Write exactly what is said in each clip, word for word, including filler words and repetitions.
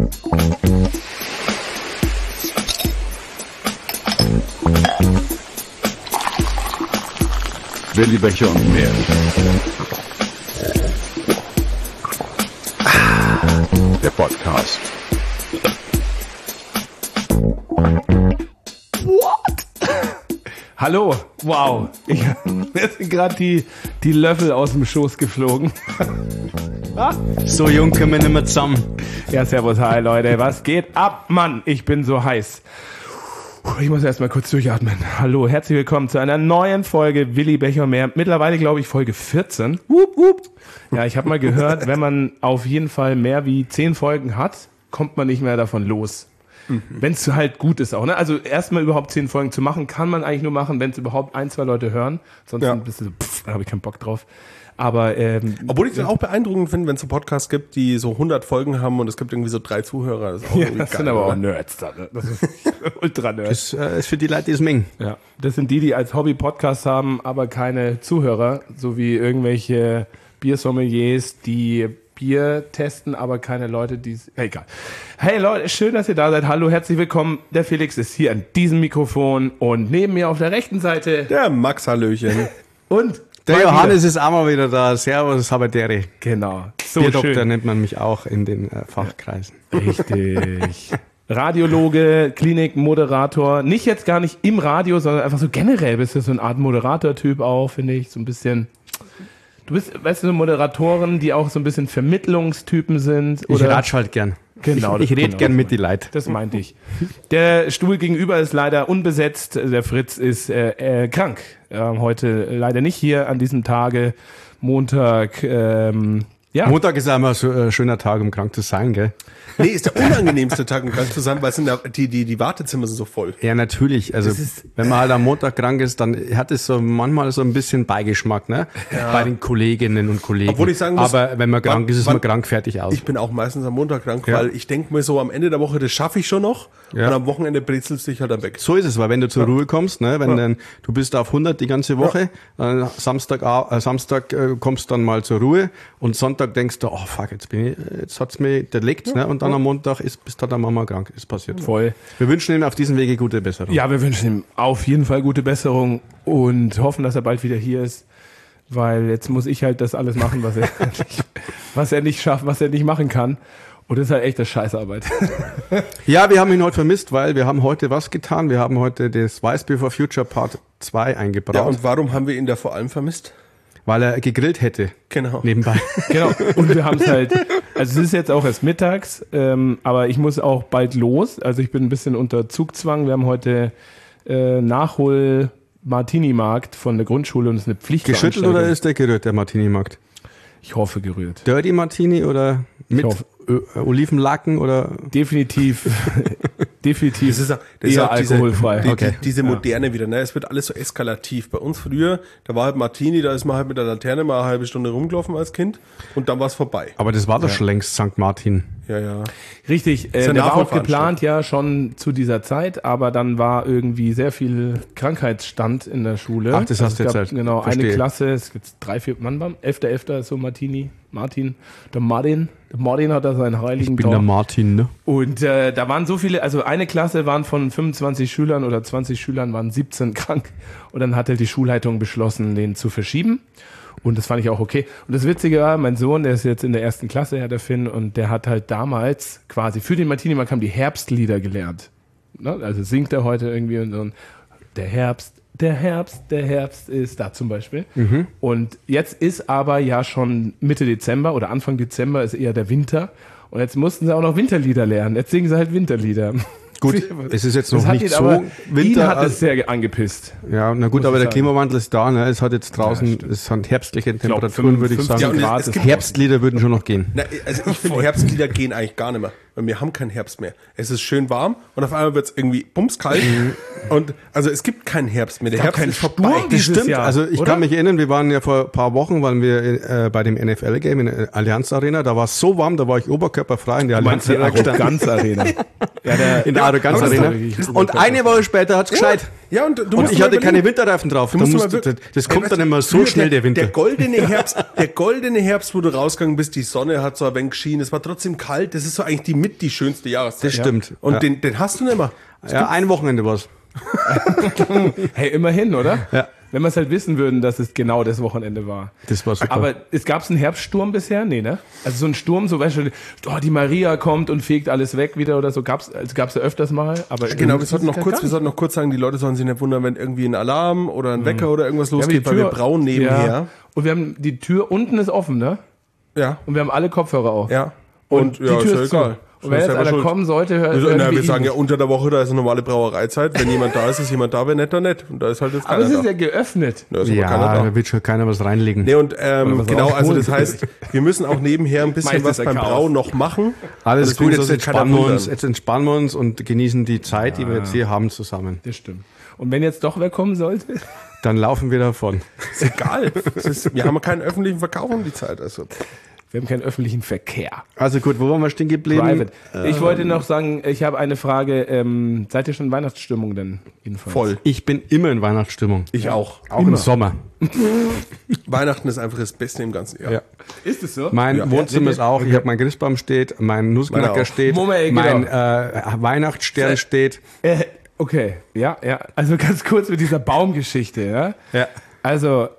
Willi Becher und mehr. Der Podcast. What? Hallo, wow. Ich, mir sind gerade die, die Löffel aus dem Schoß geflogen. So jung können wir nicht mehr zusammen. Ja, servus, hi Leute, was geht ab, Mann? Ich bin so heiß. Ich muss erst mal kurz durchatmen. Hallo, herzlich willkommen zu einer neuen Folge Willi Becher und mehr. Mittlerweile, glaube ich, Folge vierzehn. Wupp, wupp. Ja, ich habe mal gehört, wenn man auf jeden Fall mehr wie zehn Folgen hat, kommt man nicht mehr davon los. Mhm. Wenn es halt gut ist auch. Ne? Also erstmal überhaupt zehn Folgen zu machen, kann man eigentlich nur machen, wenn es überhaupt ein, zwei Leute hören. Sonst ja. ein bisschen so, pff, da habe ich keinen Bock drauf. Aber, ähm, Obwohl ich es auch beeindruckend finde, wenn es so Podcasts gibt, die so hundert Folgen haben und es gibt irgendwie so drei Zuhörer. Das, ist auch ja, das geil, sind aber oder? auch Nerds da. Ne? Das ist ultra Nerds. Das äh, ist für die Leute, die es mengen. Ja, das sind die, die als Hobby-Podcast haben, aber keine Zuhörer, so wie irgendwelche Biersommeliers, die Bier testen, aber keine Leute, die es... Egal. Hey Leute, schön, dass ihr da seid. Hallo, herzlich willkommen. Der Felix ist hier an diesem Mikrofon und neben mir auf der rechten Seite... Der Max, Hallöchen. Und... Der Johannes ist auch mal wieder da. Servus, Haberdere. Genau. So Bierdoktor schön. nennt man mich auch in den äh, Fachkreisen. Richtig. Radiologe, Klinikmoderator. Nicht jetzt gar nicht im Radio, sondern einfach so generell bist du so eine Art Moderator-Typ auch, finde ich. So ein bisschen... Du bist, weißt du, so Moderatoren, die auch so ein bisschen Vermittlungstypen sind. Oder? Ich ratsch halt gern. Genau, ich ich rede genau, gern mit die Leute. Das meinte ich. Der Stuhl gegenüber ist leider unbesetzt. Der Fritz ist äh, äh, krank. Ähm, heute leider nicht hier an diesem Tage. Montag. Ähm, ja. Montag ist einmal so ein äh, schöner Tag, um krank zu sein, gell? Nee, ist der unangenehmste Tag, um krank zu sein, weil es sind da, die, die, die Wartezimmer sind so voll. Ja, natürlich. Also, ist, wenn man halt am Montag krank ist, dann hat es so manchmal so ein bisschen Beigeschmack, ne? Ja. Bei den Kolleginnen und Kollegen. Obwohl ich sagen muss, aber wenn man krank wann, ist, ist wann, man krank, fertig aus. Ich bin auch meistens am Montag krank, ja. weil ich denke mir so, am Ende der Woche, das schaffe ich schon noch. Ja. Und am Wochenende brezelst du dich halt dann weg. So ist es, weil wenn du zur ja. Ruhe kommst, ne, wenn ja. dann, du bist auf hundert die ganze Woche, ja. äh, Samstag, äh, Samstag äh, kommst dann mal zur Ruhe und Sonntag denkst du, oh fuck, jetzt bin ich, jetzt hat's mir, der liegt, ja. ne, und dann ja. am Montag ist, bist halt der Mama krank, ist passiert. Voll. Wir wünschen ihm auf diesem Wege gute Besserung. Ja, wir wünschen ihm auf jeden Fall gute Besserung und hoffen, dass er bald wieder hier ist, weil jetzt muss ich halt das alles machen, was er nicht, was er nicht schafft, was er nicht machen kann. Und das ist halt echt eine Scheißarbeit. Ja, wir haben ihn heute vermisst, weil wir haben heute was getan. Wir haben heute das Weißbier for Future Part zwei eingebraut. Ja, und warum haben wir ihn da vor allem vermisst? Weil er gegrillt hätte. Genau. Nebenbei. Genau. Und wir haben es halt, also es ist jetzt auch erst mittags, ähm, aber ich muss auch bald los. Also ich bin ein bisschen unter Zugzwang. Wir haben heute äh, Nachhol Martini-Markt von der Grundschule und es ist eine Pflichtveranstaltung. Geschüttelt oder ist der gerührt, der Martini-Markt? Ich hoffe gerührt. Dirty Martini oder mit Ö- Olivenlacken oder? Definitiv. Definitiv. Das ist, auch, das eher ist auch diese, alkoholfrei. Die, okay. die, diese moderne ja. wieder, ne? Es wird alles so eskalativ. Bei uns früher, da war halt Martini, da ist man halt mit der Laterne mal eine halbe Stunde rumgelaufen als Kind und dann war es vorbei. Aber das war doch ja. schon längst Sankt Martin. Ja, ja. Richtig, äh, der war auch geplant, ja, schon zu dieser Zeit, aber dann war irgendwie sehr viel Krankheitsstand in der Schule. Ach, das hast du jetzt erzählt. Genau, Verstehe. eine Klasse, es gibt drei, vier Mann, elfter elfter ist so Martini, Martin, der Martin, der Martin hat da seinen heiligen Ich bin Tag. der Martin, ne? Und äh, da waren so viele, also eine Klasse waren von fünfundzwanzig Schülern oder zwanzig Schülern waren siebzehn krank und dann hat halt die Schulleitung beschlossen, den zu verschieben. Und das fand ich auch okay. Und das Witzige war, mein Sohn, der ist jetzt in der ersten Klasse, ja, der Finn, und der hat halt damals quasi für den Martini-Markt haben die Herbstlieder gelernt. Ne? Also singt er heute irgendwie und so, der Herbst, der Herbst, der Herbst ist da zum Beispiel. Mhm. Und jetzt ist aber ja schon Mitte Dezember oder Anfang Dezember ist eher der Winter. Und jetzt mussten sie auch noch Winterlieder lernen. Jetzt singen sie halt Winterlieder. Gut, es ist jetzt noch das nicht ihn, so aber Winter. Ihn hat es sehr angepisst. Ja, na gut, aber der sagen. Klimawandel ist da, ne? Es hat jetzt draußen, Ja, es sind herbstliche Ich glaub, Temperaturen, würde ich sagen. Ja, und Grad es, es ist gibt Herbstlieder würden schon noch gehen. Na, also ich finde, Herbstlieder gehen eigentlich gar nicht mehr. Weil wir haben keinen Herbst mehr. Es ist schön warm und auf einmal wird es irgendwie bumskalt. Und also es gibt keinen Herbst mehr. Der Herbst ist vorbei. Das stimmt. Jahr, also ich oder? kann mich erinnern, wir waren ja vor ein paar Wochen, waren wir äh, bei dem N F L-Game in der Allianz Arena. Da war es so warm, da war ich oberkörperfrei in der Allianz Die Arena gestanden. Arroganz Arena. Ja, der, In der Arroganz aber das Arena. war wirklich Und eine Woche später hat's gescheit. Ja, und du Und musst ich mal hatte keine überlegen, Winterreifen drauf. du Da musst musst mal du, wir- das Ey, kommt weißt dann du, immer so früher schnell, der Winter. Der goldene Herbst, der goldene Herbst, wo du rausgegangen bist, die Sonne hat so ein wenig geschienen, es war trotzdem kalt, das ist so eigentlich die mit die schönste Jahreszeit. Das stimmt. Und Ja. den, den hast du nicht mehr. Ja, ein Wochenende war's. Hey, immerhin, oder? Ja. Wenn wir es halt wissen würden, dass es genau das Wochenende war. Das war super. Aber es gab einen Herbststurm bisher? Nee, ne? Also so ein Sturm, so weißt du, oh, die Maria kommt und fegt alles weg wieder oder so. Gab's, also gab's ja öfters mal. Aber Genau, wir sollten noch gar kurz, nicht. wir sollten noch kurz sagen, die Leute sollen sich nicht wundern, wenn irgendwie ein Alarm oder ein Wecker oder irgendwas Wir haben losgeht, weil wir brauen nebenher. Ja. Und wir haben, die Tür unten ist offen, ne? Ja, Und wir haben alle Kopfhörer auf. ja. Und, Und, die ja, Tür ist ja ist zu. egal. Und wenn jetzt Selber einer schuld. kommen sollte, hört Wir, na, wir ihn sagen ja, nicht. unter der Woche, da ist eine normale Brauereizeit. Wenn jemand da ist, ist jemand da, wenn nicht, dann nicht. Und da ist halt jetzt Aber keiner es ist da. ja geöffnet. Da ist aber Ja, keiner da. da wird schon keiner was reinlegen. Nee, und ähm, was genau, also rausholen. das heißt, wir müssen auch nebenher ein bisschen Meistens was beim ein Chaos. Brauen noch machen. Alles Deswegen gut, soll jetzt sich keiner entspannen, wir wundern. uns, jetzt entspannen wir uns und genießen die Zeit, die wir jetzt hier haben, zusammen. Das stimmt. Und wenn jetzt doch wer kommen sollte? Dann laufen wir davon. Ist egal. Es ist, wir haben keinen öffentlichen Verkauf um die Zeit. Also. Wir haben keinen öffentlichen Verkehr. Also gut, wo waren wir stehen geblieben? Private. Ich wollte noch sagen, ich habe eine Frage. Ähm, seid ihr schon in Weihnachtsstimmung denn? Jedenfalls? Voll. Ich bin immer in Weihnachtsstimmung. Ich auch. Auch im Sommer. Weihnachten ist einfach das Beste im ganzen Jahr. Ja. Ist es so? Mein Ja. Wohnzimmer ist auch, ich habe mein Christbaum steht, mein Meiner Nussknacker auch. steht, Moment, mein genau. äh, Weihnachtsstern steht. Äh, okay, ja, ja. Also ganz kurz mit dieser Baumgeschichte, ja. Ja. Also,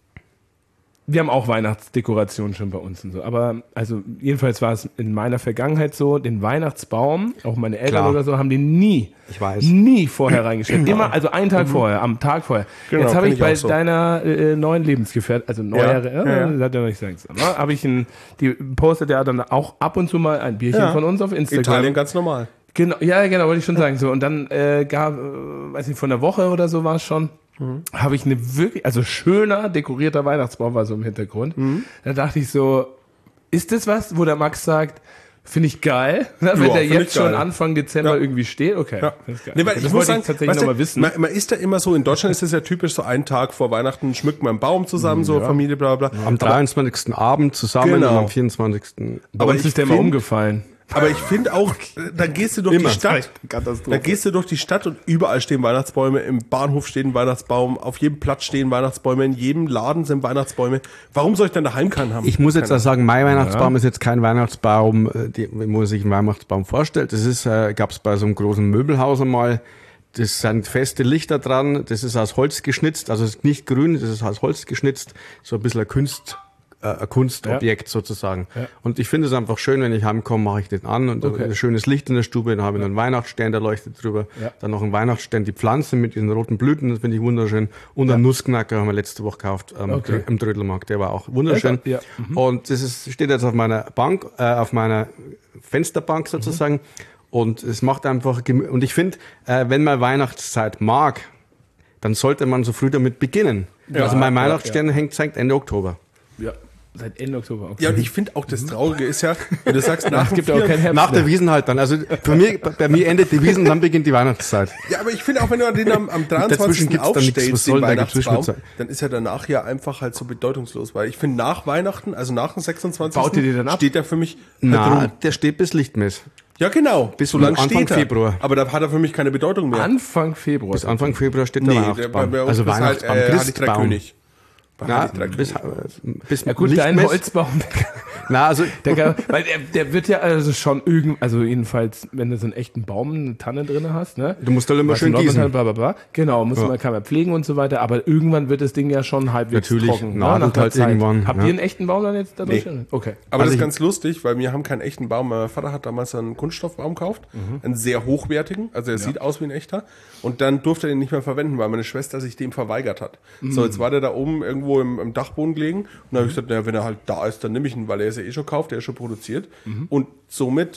wir haben auch Weihnachtsdekorationen schon bei uns und so. Aber, also, jedenfalls war es in meiner Vergangenheit so, den Weihnachtsbaum, auch meine Eltern Klar. oder so, haben den nie, Ich weiß. nie vorher reingestellt. Immer, also einen Tag vorher, am Tag vorher. Genau, Jetzt habe kenn ich ich bei auch so. deiner äh, neuen Lebensgefährtin, also neuere, Ja, ja, ja. das hat ja noch nicht sagen sollen, ne? Habe ich ein, die postet ja dann auch ab und zu mal ein Bierchen Ja. von uns auf Instagram. Italien ganz normal. Genau, ja, genau, wollte ich schon sagen. So, und dann äh, gab, äh, weiß nicht, von der Woche oder so war es schon, Mhm. habe ich eine wirklich, also schöner dekorierter Weihnachtsbaum war so im Hintergrund. Mhm. Da dachte ich so, ist das was, wo der Max sagt, finde ich geil, ne, wenn Ja, der find jetzt ich geil. schon Anfang Dezember Ja. irgendwie steht? Okay, Ja. find ich geil. Nee, weil Okay, ich das muss wollte sagen, ich tatsächlich weißt du, nochmal wissen. Man, man ist da immer so, in Deutschland ist das ja typisch, so einen Tag vor Weihnachten schmückt man einen Baum zusammen, so Familie, bla bla. Am dreiundzwanzigsten Abend zusammen Genau. und am vierundzwanzigsten Bei aber uns ich ist der mal find- umgefallen. Aber ich finde auch, äh, dann gehst du durch Immer. die Stadt. Dann gehst du durch die Stadt und überall stehen Weihnachtsbäume. Im Bahnhof steht ein Weihnachtsbaum, auf jedem Platz stehen Weihnachtsbäume, in jedem Laden sind Weihnachtsbäume. Warum soll ich dann daheim keinen haben? Ich muss jetzt Keine auch sagen, mein Weihnachtsbaum ist jetzt kein Weihnachtsbaum, äh, die, wo man sich einen Weihnachtsbaum vorstellt. Das ist, äh, gab es bei so einem großen Möbelhaus einmal. Das sind feste Lichter dran. Das ist aus Holz geschnitzt, also es ist nicht grün, das ist aus Holz geschnitzt. So ein bisschen ein Kunst, äh, ein Kunstobjekt sozusagen. Ja. Und ich finde es einfach schön, wenn ich heimkomme, mache ich den an und Okay. ein schönes Licht in der Stube. Dann habe ich noch einen Weihnachtsstern, der leuchtet drüber. Ja. Dann noch einen Weihnachtsstern, die Pflanze mit diesen roten Blüten, das finde ich wunderschön. Und einen Nussknacker haben wir letzte Woche gekauft ähm, Okay. im Trödelmarkt. Der war auch wunderschön. Ja, mhm. Und das ist, steht jetzt auf meiner Bank, äh, auf meiner Fensterbank sozusagen. Und es macht einfach, gemü- und ich finde, äh, wenn man Weihnachtszeit mag, dann sollte man so früh damit beginnen. Ja, also mein ja, Weihnachtsstern hängt seit Ende Oktober. Ja, seit Ende Oktober. Okay. Ja, und ich finde auch das Traurige ist ja, wenn du sagst, nach Es dem gibt auch keinen Vier- Herbst Nach der mehr. Wiesen halt dann. Also für mich, bei mir endet die Wiesen, dann beginnt die Weihnachtszeit. Ja, aber ich finde auch, wenn du den am, am Dazwischen dreiundzwanzigsten gibt's da nichts. Was aufstellst, soll den da dazwischen Weihnachtsbaum, sein? dann ist er danach ja einfach halt so bedeutungslos, weil ich finde, nach Weihnachten, also nach dem sechsundzwanzigsten Baut ihr die dann ab? steht er für mich halt Na, rum. der steht bis Lichtmess. Ja, genau. Bis so lang Anfang steht er. Februar. Aber da hat er für mich keine Bedeutung mehr. Anfang Februar. Bis Anfang Februar steht der Nee, der, Weihnachtsbaum. bei, bei uns also bis Weihnachtsbaum, halt, äh, Heilig Drei Christbaum. König. Bei Na, Heilig Drei bis, König. bis Ja gut, dein Lichtmess. Holzbaum, Na, also der, kann- weil der, der wird ja also schon irgend, also jedenfalls, wenn du so einen echten Baum, eine Tanne drin hast, ne? du musst halt immer Was schön in Nordrhein- gießen. bla, bla, bla. Genau, muss Ja. man, kann man pflegen und so weiter, aber irgendwann wird das Ding ja schon halbwegs Natürlich, trocken. nadelt ne, nach einer halt Zeit. irgendwann, Habt ja. ihr einen echten Baum dann jetzt da Nee. drin? Okay. Aber Also das ist ich- ganz lustig, weil wir haben keinen echten Baum. Mein Vater hat damals einen Kunststoffbaum gekauft, einen sehr hochwertigen, also er sieht aus wie ein echter. Und dann durfte er den nicht mehr verwenden, weil meine Schwester sich dem verweigert hat. So, jetzt war der da oben irgendwo im, im Dachboden gelegen. Und dann habe ich gesagt, naja, wenn er halt da ist, dann nehme ich ihn, weil er ist ja eh schon gekauft, der ist schon produziert. Und somit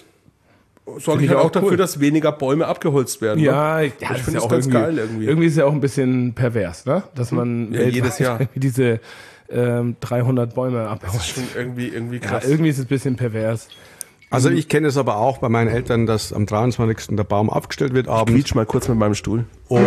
sorge ich ich halt auch auch cool. dafür, dass weniger Bäume abgeholzt werden. Ja, ne? ja, das ich ist finde ja das auch ganz irgendwie, geil irgendwie. Irgendwie ist es ja auch ein bisschen pervers, ne? Dass man Ja, weltweit jedes Jahr. diese ähm, dreihundert Bäume abhaut. Das ist schon irgendwie, irgendwie Ja, krass. irgendwie ist es ein bisschen pervers. Also ich kenne es aber auch bei meinen Eltern, dass am dreiundzwanzigsten der Baum aufgestellt wird abends. Quietsch mal kurz mit meinem Stuhl. Und,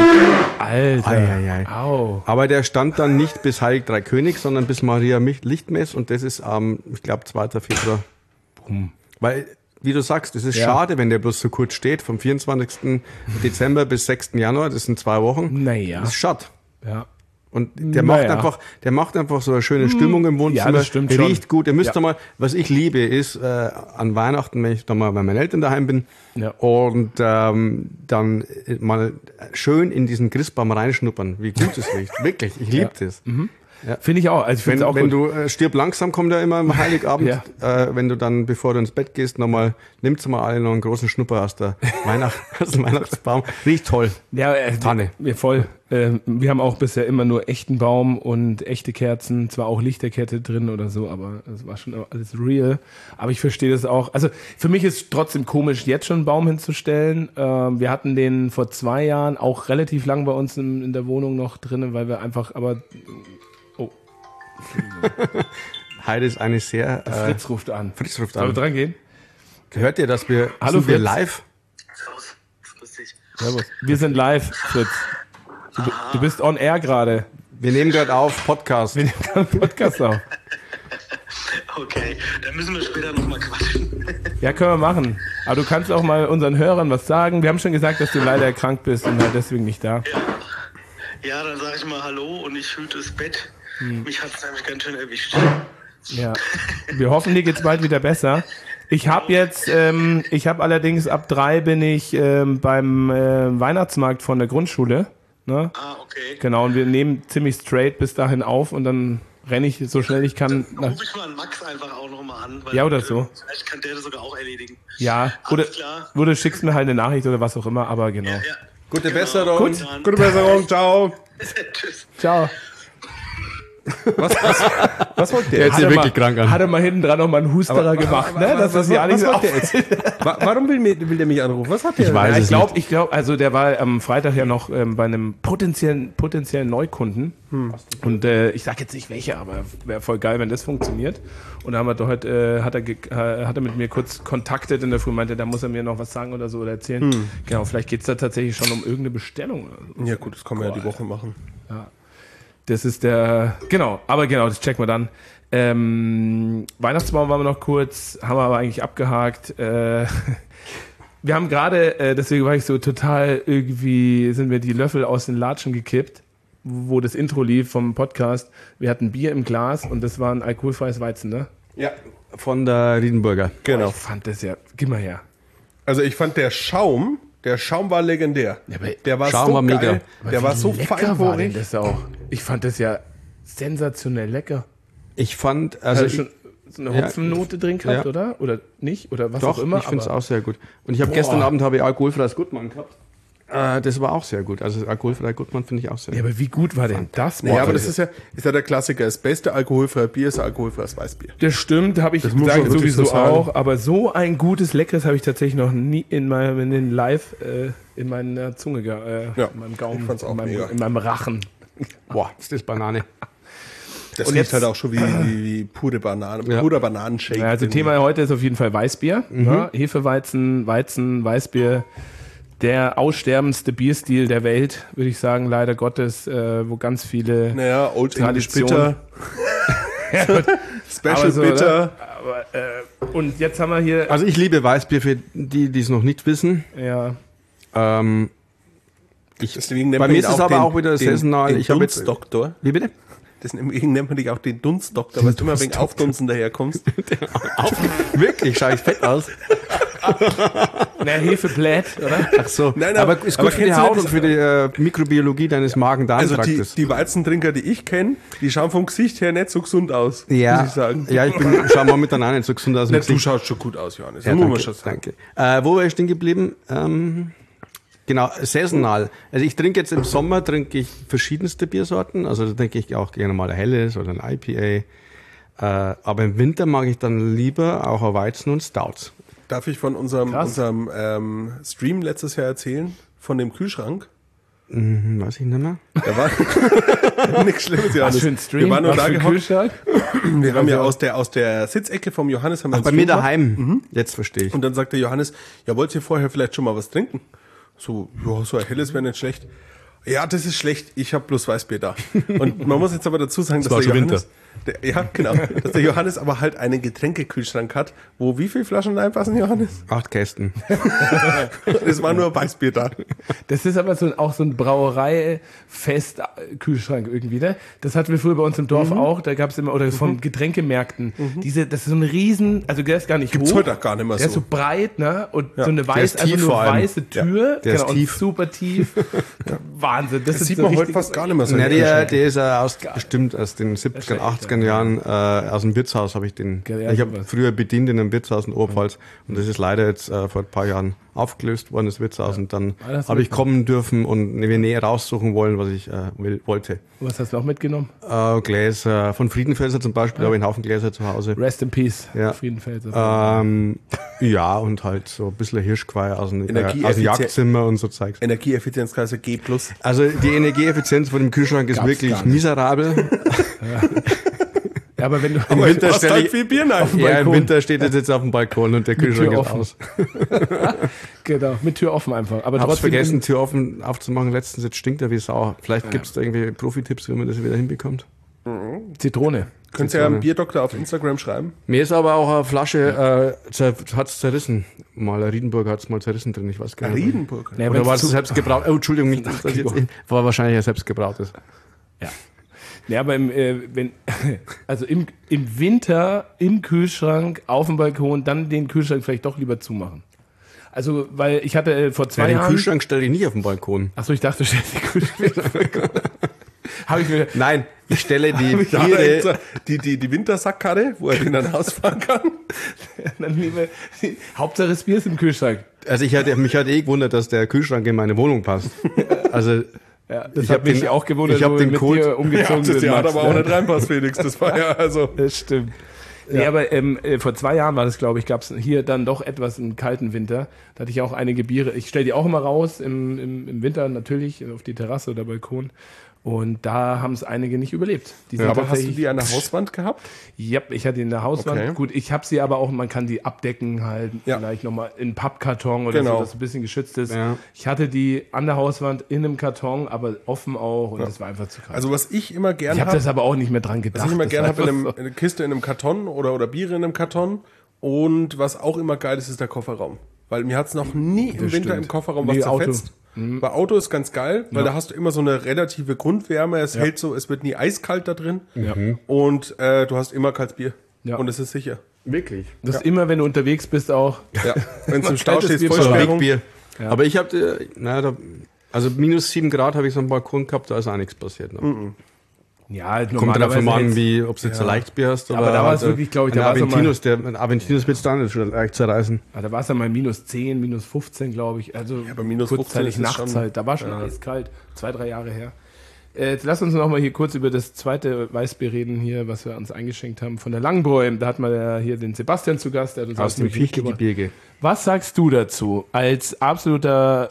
Alter. Ei, ei, ei. Au. aber der stand dann nicht bis Heilig Drei König, sondern bis Maria Mich- Lichtmess und das ist am, ich glaube, zweiten Februar. Weil wie du sagst, es ist Ja. schade, wenn der bloß so kurz steht, vom vierundzwanzigsten Dezember bis sechsten Januar, das sind zwei Wochen. Naja. Das ist schade. Ja. Und der Naja. macht einfach, der macht einfach so eine schöne Stimmung im Wohnzimmer. Ja, das stimmt schon. Riecht gut. Ihr müsst Ja. mal, was ich liebe, ist äh, an Weihnachten, wenn ich dann mal bei meinen Eltern daheim bin Ja. und ähm, dann mal schön in diesen Christbaum reinschnuppern, wie gut es riecht. Wirklich, ich liebe das. Finde ich auch. Also ich Wenn, finde auch wenn gut. du äh, stirb langsam kommt ja immer am Heiligabend, Ja. äh, wenn du dann, bevor du ins Bett gehst, nochmal, nimmst du mal alle noch einen großen Schnupper aus der Weihnacht, aus dem Weihnachtsbaum. Riecht toll. Ja, äh, Tanne. Wir voll. Ähm, wir haben auch bisher immer nur echten Baum und echte Kerzen, zwar auch Lichterkette drin oder so, aber das war schon alles real. Aber ich verstehe das auch. Also für mich ist trotzdem komisch, jetzt schon einen Baum hinzustellen. Ähm, wir hatten den vor zwei Jahren auch relativ lang bei uns in, in der Wohnung noch drin, weil wir einfach, aber oh, Heide ist eine sehr, äh, Fritz ruft an. Fritz ruft Sollen wir an. dran gehen? Hört ihr, dass wir, Hallo, sind wir Fritz. live? Servus, grüß dich. Servus. Wir sind live, Fritz. Du, bi- du bist on air gerade. Wir nehmen gerade auf Podcast. Wir nehmen gerade einen Podcast auf. Okay, dann müssen wir später nochmal quatschen. Ja, können wir machen. Aber du kannst auch mal unseren Hörern was sagen. Wir haben schon gesagt, dass du leider krank bist und halt deswegen nicht da. Ja, dann sage ich mal Hallo und ich hüte das Bett. Mich hat es nämlich ganz schön erwischt. Ja. Wir hoffen, dir geht's bald wieder besser. Ich habe jetzt, ähm, ich habe allerdings ab drei bin ich ähm, beim äh, Weihnachtsmarkt von der Grundschule. Ne? Ah, okay. Genau, und wir nehmen ziemlich straight bis dahin auf und dann renne ich so schnell ich kann. Dann rufe ich mal einen Max einfach auch nochmal an. Weil, Ja, oder so. äh, Vielleicht kann der das sogar auch erledigen. Ja, oder, Alles klar. oder du schickst mir halt eine Nachricht oder was auch immer, aber genau. Ja. Gute Genau. Besserung. Gut. Dann- Gute Besserung, ciao. Tschüss. Ciao. Was, was, was wollte der Der jetzt? hört sich er wirklich mal, krank an. Hat er mal hinten dran noch mal einen Husterer Aber- gemacht, aber- ne? aber- Dass das was- ja nicht was so wollte der jetzt? Wa- Warum will, mir, will der mich anrufen? Was hat der? Ich weiß Ja, es ich glaube, ich glaube, also der war am Freitag ja noch ähm, bei einem potenziellen, potenziellen Neukunden. Und äh, ich sage jetzt nicht welche, aber wäre voll geil, wenn das funktioniert. Und da haben wir doch heute, äh, hat, er ge- äh, hat er mit mir kurz kontaktet in der Früh, meinte, da muss er mir noch was sagen oder so oder erzählen. Genau, vielleicht geht's da tatsächlich schon um irgendeine Bestellung. Oder so. Ja gut, das kann man ja die Woche machen. Das ist der, genau, aber genau, das checken wir dann. Ähm, Weihnachtsbaum waren wir noch kurz, haben wir aber eigentlich abgehakt. Äh, wir haben gerade, äh, deswegen war ich so total irgendwie, sind mir die Löffel aus den Latschen gekippt, wo das Intro lief vom Podcast. Wir hatten Bier im Glas und das war ein alkoholfreies Weizen, ne? Ja, von der Riedenburger. Genau. Ich fand das ja, gib mal her. Also ich fand der Schaum, der Schaum war legendär. Ja, aber der war Schaum so war geil. mega. Der war so lecker war denn feinporig. das auch. Ich fand das ja sensationell lecker. Ich fand, also Also schon so eine ja, Hopfennote drin gehabt, ja. oder? Oder nicht? Oder was doch, auch immer. ich finde es aber- auch sehr gut. Und ich habe Boah. gestern Abend habe ich alkoholfreies Gutmann gehabt. Äh, das war auch sehr gut. Also alkoholfreies Gutmann finde ich auch sehr Ja, gut. aber wie gut war denn das? Ja, Boah, aber das ist ja, ist ja der Klassiker. Das beste alkoholfreie Bier ist alkoholfreies Weißbier. Das stimmt, habe ich Das muss gesagt, man wirklich sowieso so sagen. auch. Aber so ein gutes, leckeres habe ich tatsächlich noch nie in meinem in den Live äh, in meiner Zunge, ge- äh, Ja, in meinem Gaumen, ich fand's auch in, meinem, mega. in meinem Rachen. Boah, ist das Banane. Das Und riecht jetzt- halt auch schon wie, wie, wie pure Banane, Ja. purer Bananenshake. Ja, also Den- Thema heute ist auf jeden Fall Weißbier. Ne? Hefeweizen, Weizen, Weißbier. Der aussterbendste Bierstil der Welt, würde ich sagen, leider Gottes, äh, wo ganz viele Naja, Old English Tradition. Bitter, Special Aber so, Bitter. ne? Aber, äh, und jetzt haben wir hier, Also ich liebe Weißbier für die, die es noch nicht wissen. ja, Ähm, ich, Deswegen nennt bei man mir ihn ist es auch aber den- auch wieder den- saisonal. den Ich habe jetzt, Dunstdoktor. wie bitte? Deswegen nennt man dich auch den Dunstdoktor, weil du immer wegen Aufdunsen daherkommst. Wirklich, schaue ich fett aus. na, Hefeblätt, oder? Ach so. Nein, aber aber- ist aber gut für die kennst du Haut das- und für die äh, Mikrobiologie deines Also die, Magen-Darm-Traktes. die Weizentrinker, die ich kenne, die schauen vom Gesicht her nicht so gesund aus, ja, muss ich sagen. ja, ich bin, schau momentan auch nicht so gesund aus. dem Na, du Gesicht. schaust schon gut aus, Johannes. Ja, Das muss man danke, schon sagen. danke. Äh, wo war ich stehen geblieben? Ähm, genau, saisonal. Also ich trinke jetzt im Sommer trinke ich verschiedenste Biersorten. Also da trinke ich auch gerne mal ein helles oder ein I P A. Äh, aber im Winter mag ich dann lieber auch ein Weizen und Stouts. Darf ich von unserem, Krass. unserem ähm, Stream letztes Jahr erzählen? Von dem Kühlschrank? Hm, weiß ich nicht mehr. Da war nichts Schlimmes, Johannes. Was für ein Stream, Wir waren nur was da für ein gehockt. Kühlschrank. Wir haben ja aus der, aus der Sitzecke vom Johannes haben wir Bei einen mir Stream gemacht. daheim. Jetzt verstehe ich. Und dann sagt der Johannes, ja, wollt ihr vorher vielleicht schon mal was trinken? So, ja, so ein helles wäre nicht schlecht. Ja, das ist schlecht, ich habe bloß Weißbier da. Und man muss jetzt aber dazu sagen, dass war der schon Johannes, Der, ja, genau. Dass der Johannes aber halt einen Getränkekühlschrank hat, wo wie viele Flaschen reinpassen, Johannes? Acht Kästen. Es war nur Weißbier da. Das ist aber so, ein- auch so ein Brauerei-Fest-Kühlschrank irgendwie, ne? Das hatten wir früher bei uns im Dorf auch, da gab es immer, oder von Getränkemärkten, diese, das ist so ein riesen, also der ist gar nicht Gibt's hoch. heute auch gar nicht mehr Der ist so. so breit, ne? Und so eine ist weiße, also tief nur vor allem. weiße Tür, der ist genau, tief. und super tief. Wahnsinn. Das, Das ist sieht so man heute richtig- fast gar nicht mehr so. Na, im der, Kühlschrank. der ist ja aus, bestimmt aus den siebziger, achtziger Jahren, äh, aus dem Wirtshaus habe ich den. Ja, ja, ich habe sowas. früher bedient in einem Wirtshaus in Oberpfalz und das ist leider jetzt äh, vor ein paar Jahren aufgelöst worden, das Wirtshaus, und dann Ah, das habe ich wird- kommen dürfen und mir näher raussuchen wollen, was ich äh, will, wollte. Was hast du noch mitgenommen? Äh, Gläser von Friedenfelser zum Beispiel, da habe ich einen Haufen Gläser zu Hause. Rest in Peace, Ja. Friedenfelser. Ähm, ja, und halt so ein bisschen Hirschquai aus dem, äh, aus dem Energieeffizient- Jagdzimmer und so Zeugs. Energieeffizienzklasse G plus. Also die Energieeffizienz von dem Kühlschrank ist Gab's wirklich gar nicht. miserabel. Ja, aber wenn du Im Winter Passt stelle halt ich, viel Bier rein. ja, im Balkon. Winter steht es jetzt auf dem Balkon und der Kühlschrank Tür ist offen. aus. genau, mit Tür offen einfach. Aber Hab's trotzdem vergessen, Tür offen aufzumachen. Letztens, jetzt stinkt er wie Sau. Vielleicht gibt's da irgendwie Profi-Tipps, wie man das wieder hinbekommt. Zitrone. Könnt ihr ja einen Bierdoktor auf Instagram schreiben? Mir ist aber auch eine Flasche, äh, zer, hat's zerrissen. Mal ein Riedenburg hat's mal zerrissen drin, ich weiß gar nicht. Riedenburg. Ja, Oder wenn's war es zu- selbst gebraut? Oh, Entschuldigung, nicht, dass das jetzt, war wahrscheinlich ein selbst gebrautes. Ja. Ja, aber im, äh, wenn, also im, im Winter im Kühlschrank, auf dem Balkon, dann den Kühlschrank vielleicht doch lieber zumachen. Also, weil ich hatte äh, vor zwei Ja, den Jahren. Kühlschrank stelle ich nicht auf den Balkon. Achso, ich dachte, du stellst den Kühlschrank auf den Balkon. Habe ich mir. Nein, ich stelle die Da hat er Biere. jetzt die, die, die Wintersackkarre, wo er den dann ausfahren kann. Dann lieber, Hauptsache das Bier ist im Kühlschrank. Also ich hatte, mich hat eh gewundert, dass der Kühlschrank in meine Wohnung passt. Also Ja, das Ich hat hab mich den- auch gewundert, ich hab wo den wir mit Code- dir umgezogen das sind. Jahr hat Max, aber auch ne? nicht reinpasst, Felix. Das war ja also. Das stimmt. Ja. Nee, aber ähm, äh, vor zwei Jahren war das, glaube ich, gab es hier dann doch etwas einen kalten Winter. Da hatte ich auch einige Biere. Ich stelle die auch immer raus im, im, im Winter natürlich auf die Terrasse oder Balkon. Und da haben es einige nicht überlebt. Die sind Aber hast du tatsächlich- die an der Hauswand gehabt? Ja, ich hatte die in der Hauswand. Okay. Gut, ich habe sie aber auch, man kann die abdecken halt, Ja. vielleicht nochmal in Pappkarton oder Genau. so, dass es ein bisschen geschützt ist. Ja. Ich hatte die an der Hauswand in einem Karton, aber offen auch und das war einfach zu kalt. Also was ich immer gern ich habe habe, das aber auch nicht mehr dran gedacht. was ich immer Das gern war habe, in, einfach einem- in einer Kiste in einem Karton oder, oder Biere in einem Karton. Und was auch immer geil ist, ist der Kofferraum. Weil mir hat's noch nie im Winter stimmt. im Kofferraum was Nee, Auto. zerfetzt. Bei Auto ist ganz geil, weil da hast du immer so eine relative Grundwärme. Es hält so, es wird nie eiskalt da drin. Und äh, du hast immer kaltes Bier. Ja. Und es ist sicher. wirklich. Das ist immer, wenn du unterwegs bist, auch. Ja. Wenn es im Stau kaltes steht, Bier Vollsperrung. Wegbier. Aber ich habe, na, da, also minus sieben Grad habe ich so am Balkon gehabt, da ist auch nichts passiert. Ne? Ja, Kommt drauf normalerweise an, hätt's- wie, ob du jetzt ein Leichtbier hast oder Aber da war es halt, wirklich, glaub ich, ein da war's Aventinus, der ein Aventinus wird es dann nicht schon leicht zerreißen. Ah, da war es ja mal minus zehn, minus fünfzehn, glaube ich. Also aber minus kurzzeitig fünfzehn ist es nachts schon- halt. Da war schon eiskalt. Zwei, drei Jahre her. Äh, jetzt lass uns noch mal hier kurz über das zweite Weißbier reden hier, was wir uns eingeschenkt haben von der Langbräu. Da hat man ja hier den Sebastian zu Gast. Der hat uns Aus dem München mitgebracht. Fichtelgebirge. Was sagst du dazu als absoluter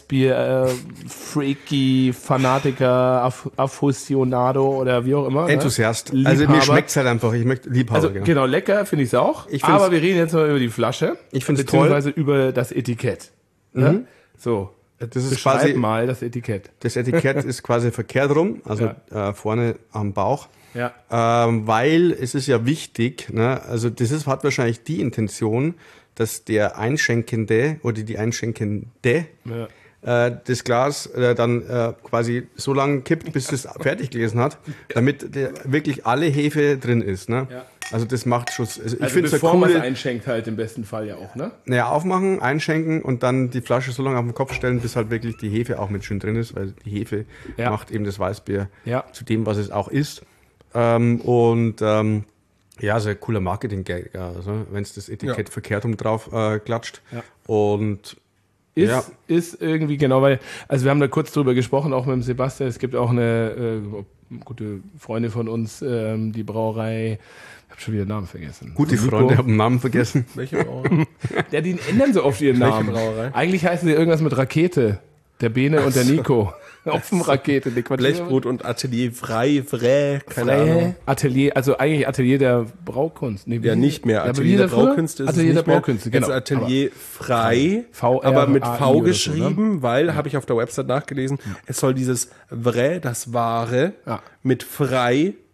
Weißbier-Freaky, Fanatiker, Aff Affusionado oder wie auch immer? Enthusiast. Ne? Also mir Liebhaber. schmeckt's halt einfach. Ich möchte Liebhaber, Also genau. genau, lecker finde ich es auch. Ich find's- aber wir reden jetzt mal über die Flasche. Ich find's beziehungsweise über das Etikett. Ne? So, Das ist beschreib quasi, mal das Etikett. das Etikett ist quasi verkehrt rum, also äh, vorne am Bauch. Ja. Ähm, weil es ist ja wichtig, ne? Also das ist, hat wahrscheinlich die Intention, dass der Einschenkende oder die Einschenkende Ja. äh, das Glas äh, dann äh, quasi so lange kippt, bis es fertig gelesen hat, damit der, wirklich alle Hefe drin ist. Ne? Ja. Also das macht schon. Also ich Also finde es eine bevor man es coole. einschenkt halt im besten Fall ja auch, ne? Naja, aufmachen, einschenken und dann die Flasche so lange auf den Kopf stellen, bis halt wirklich die Hefe auch mit schön drin ist, weil die Hefe Ja. macht eben das Weißbier Ja. zu dem, was es auch ist. Ähm, und ähm, ja, so ein cooler Marketing-Gag, ja, also, wenn es das Etikett Ja. verkehrt um drauf äh, klatscht. Ja. Und Ist, Ja. ist irgendwie, genau, weil, also wir haben da kurz drüber gesprochen, auch mit dem Sebastian. Es gibt auch eine äh, gute Freundin von uns, ähm, die Brauerei, ich habe schon wieder den Namen vergessen. gute Nico. Freunde haben den Namen vergessen. Welche Brauerei? Ja, die ändern so oft ihren Welche Namen. Brauerei? Eigentlich heißen sie irgendwas mit Rakete. Der Bene und der Nico. Opfenrakete. Die Quatsch- Blechbrot und Atelier frei, frei, keine Freie Ahnung. Atelier, also eigentlich Atelier der Braukunst. Nee, wie- Ja, nicht mehr. aber Atelier wie der früher? Braukünste ist Atelier es der nicht mehr. Braukünste, genau. Jetzt Atelier frei, V R aber mit A I V oder so, geschrieben, weil, habe ich auf der Website nachgelesen, es soll dieses Vrai, das Wahre, Ja. mit frei Ja.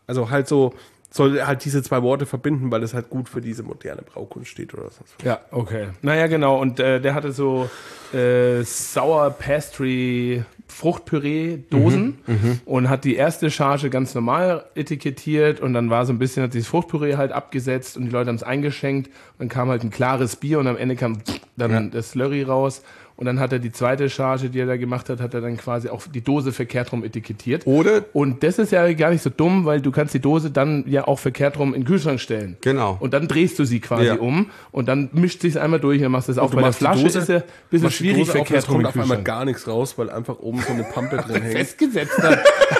Also halt so, soll halt diese zwei Worte verbinden, weil es halt gut für diese moderne Braukunst steht oder so. Ja, okay. Naja, genau. Und äh, der hatte so äh, Sour Pastry Fruchtpüree-Dosen mhm, und hat die erste Charge ganz normal etikettiert und dann war so ein bisschen, hat dieses Fruchtpüree halt abgesetzt und die Leute haben es eingeschenkt und dann kam halt ein klares Bier und am Ende kam dann ja. das Slurry raus. Und dann hat er die zweite Charge, die er da gemacht hat, hat er dann quasi auch die Dose verkehrt rum etikettiert. Oder? Und das ist ja gar nicht so dumm, weil du kannst die Dose dann ja auch verkehrt rum in den Kühlschrank stellen. Genau. Und dann drehst du sie quasi ja. um und dann mischt sich's einmal durch und dann machst du das auch. Bei der Flasche Dose, ist ja ein bisschen schwierig verkehrt rum in den kommt auf einmal gar nichts raus, weil einfach oben so eine Pampe drin hängt. Festgesetzt hat.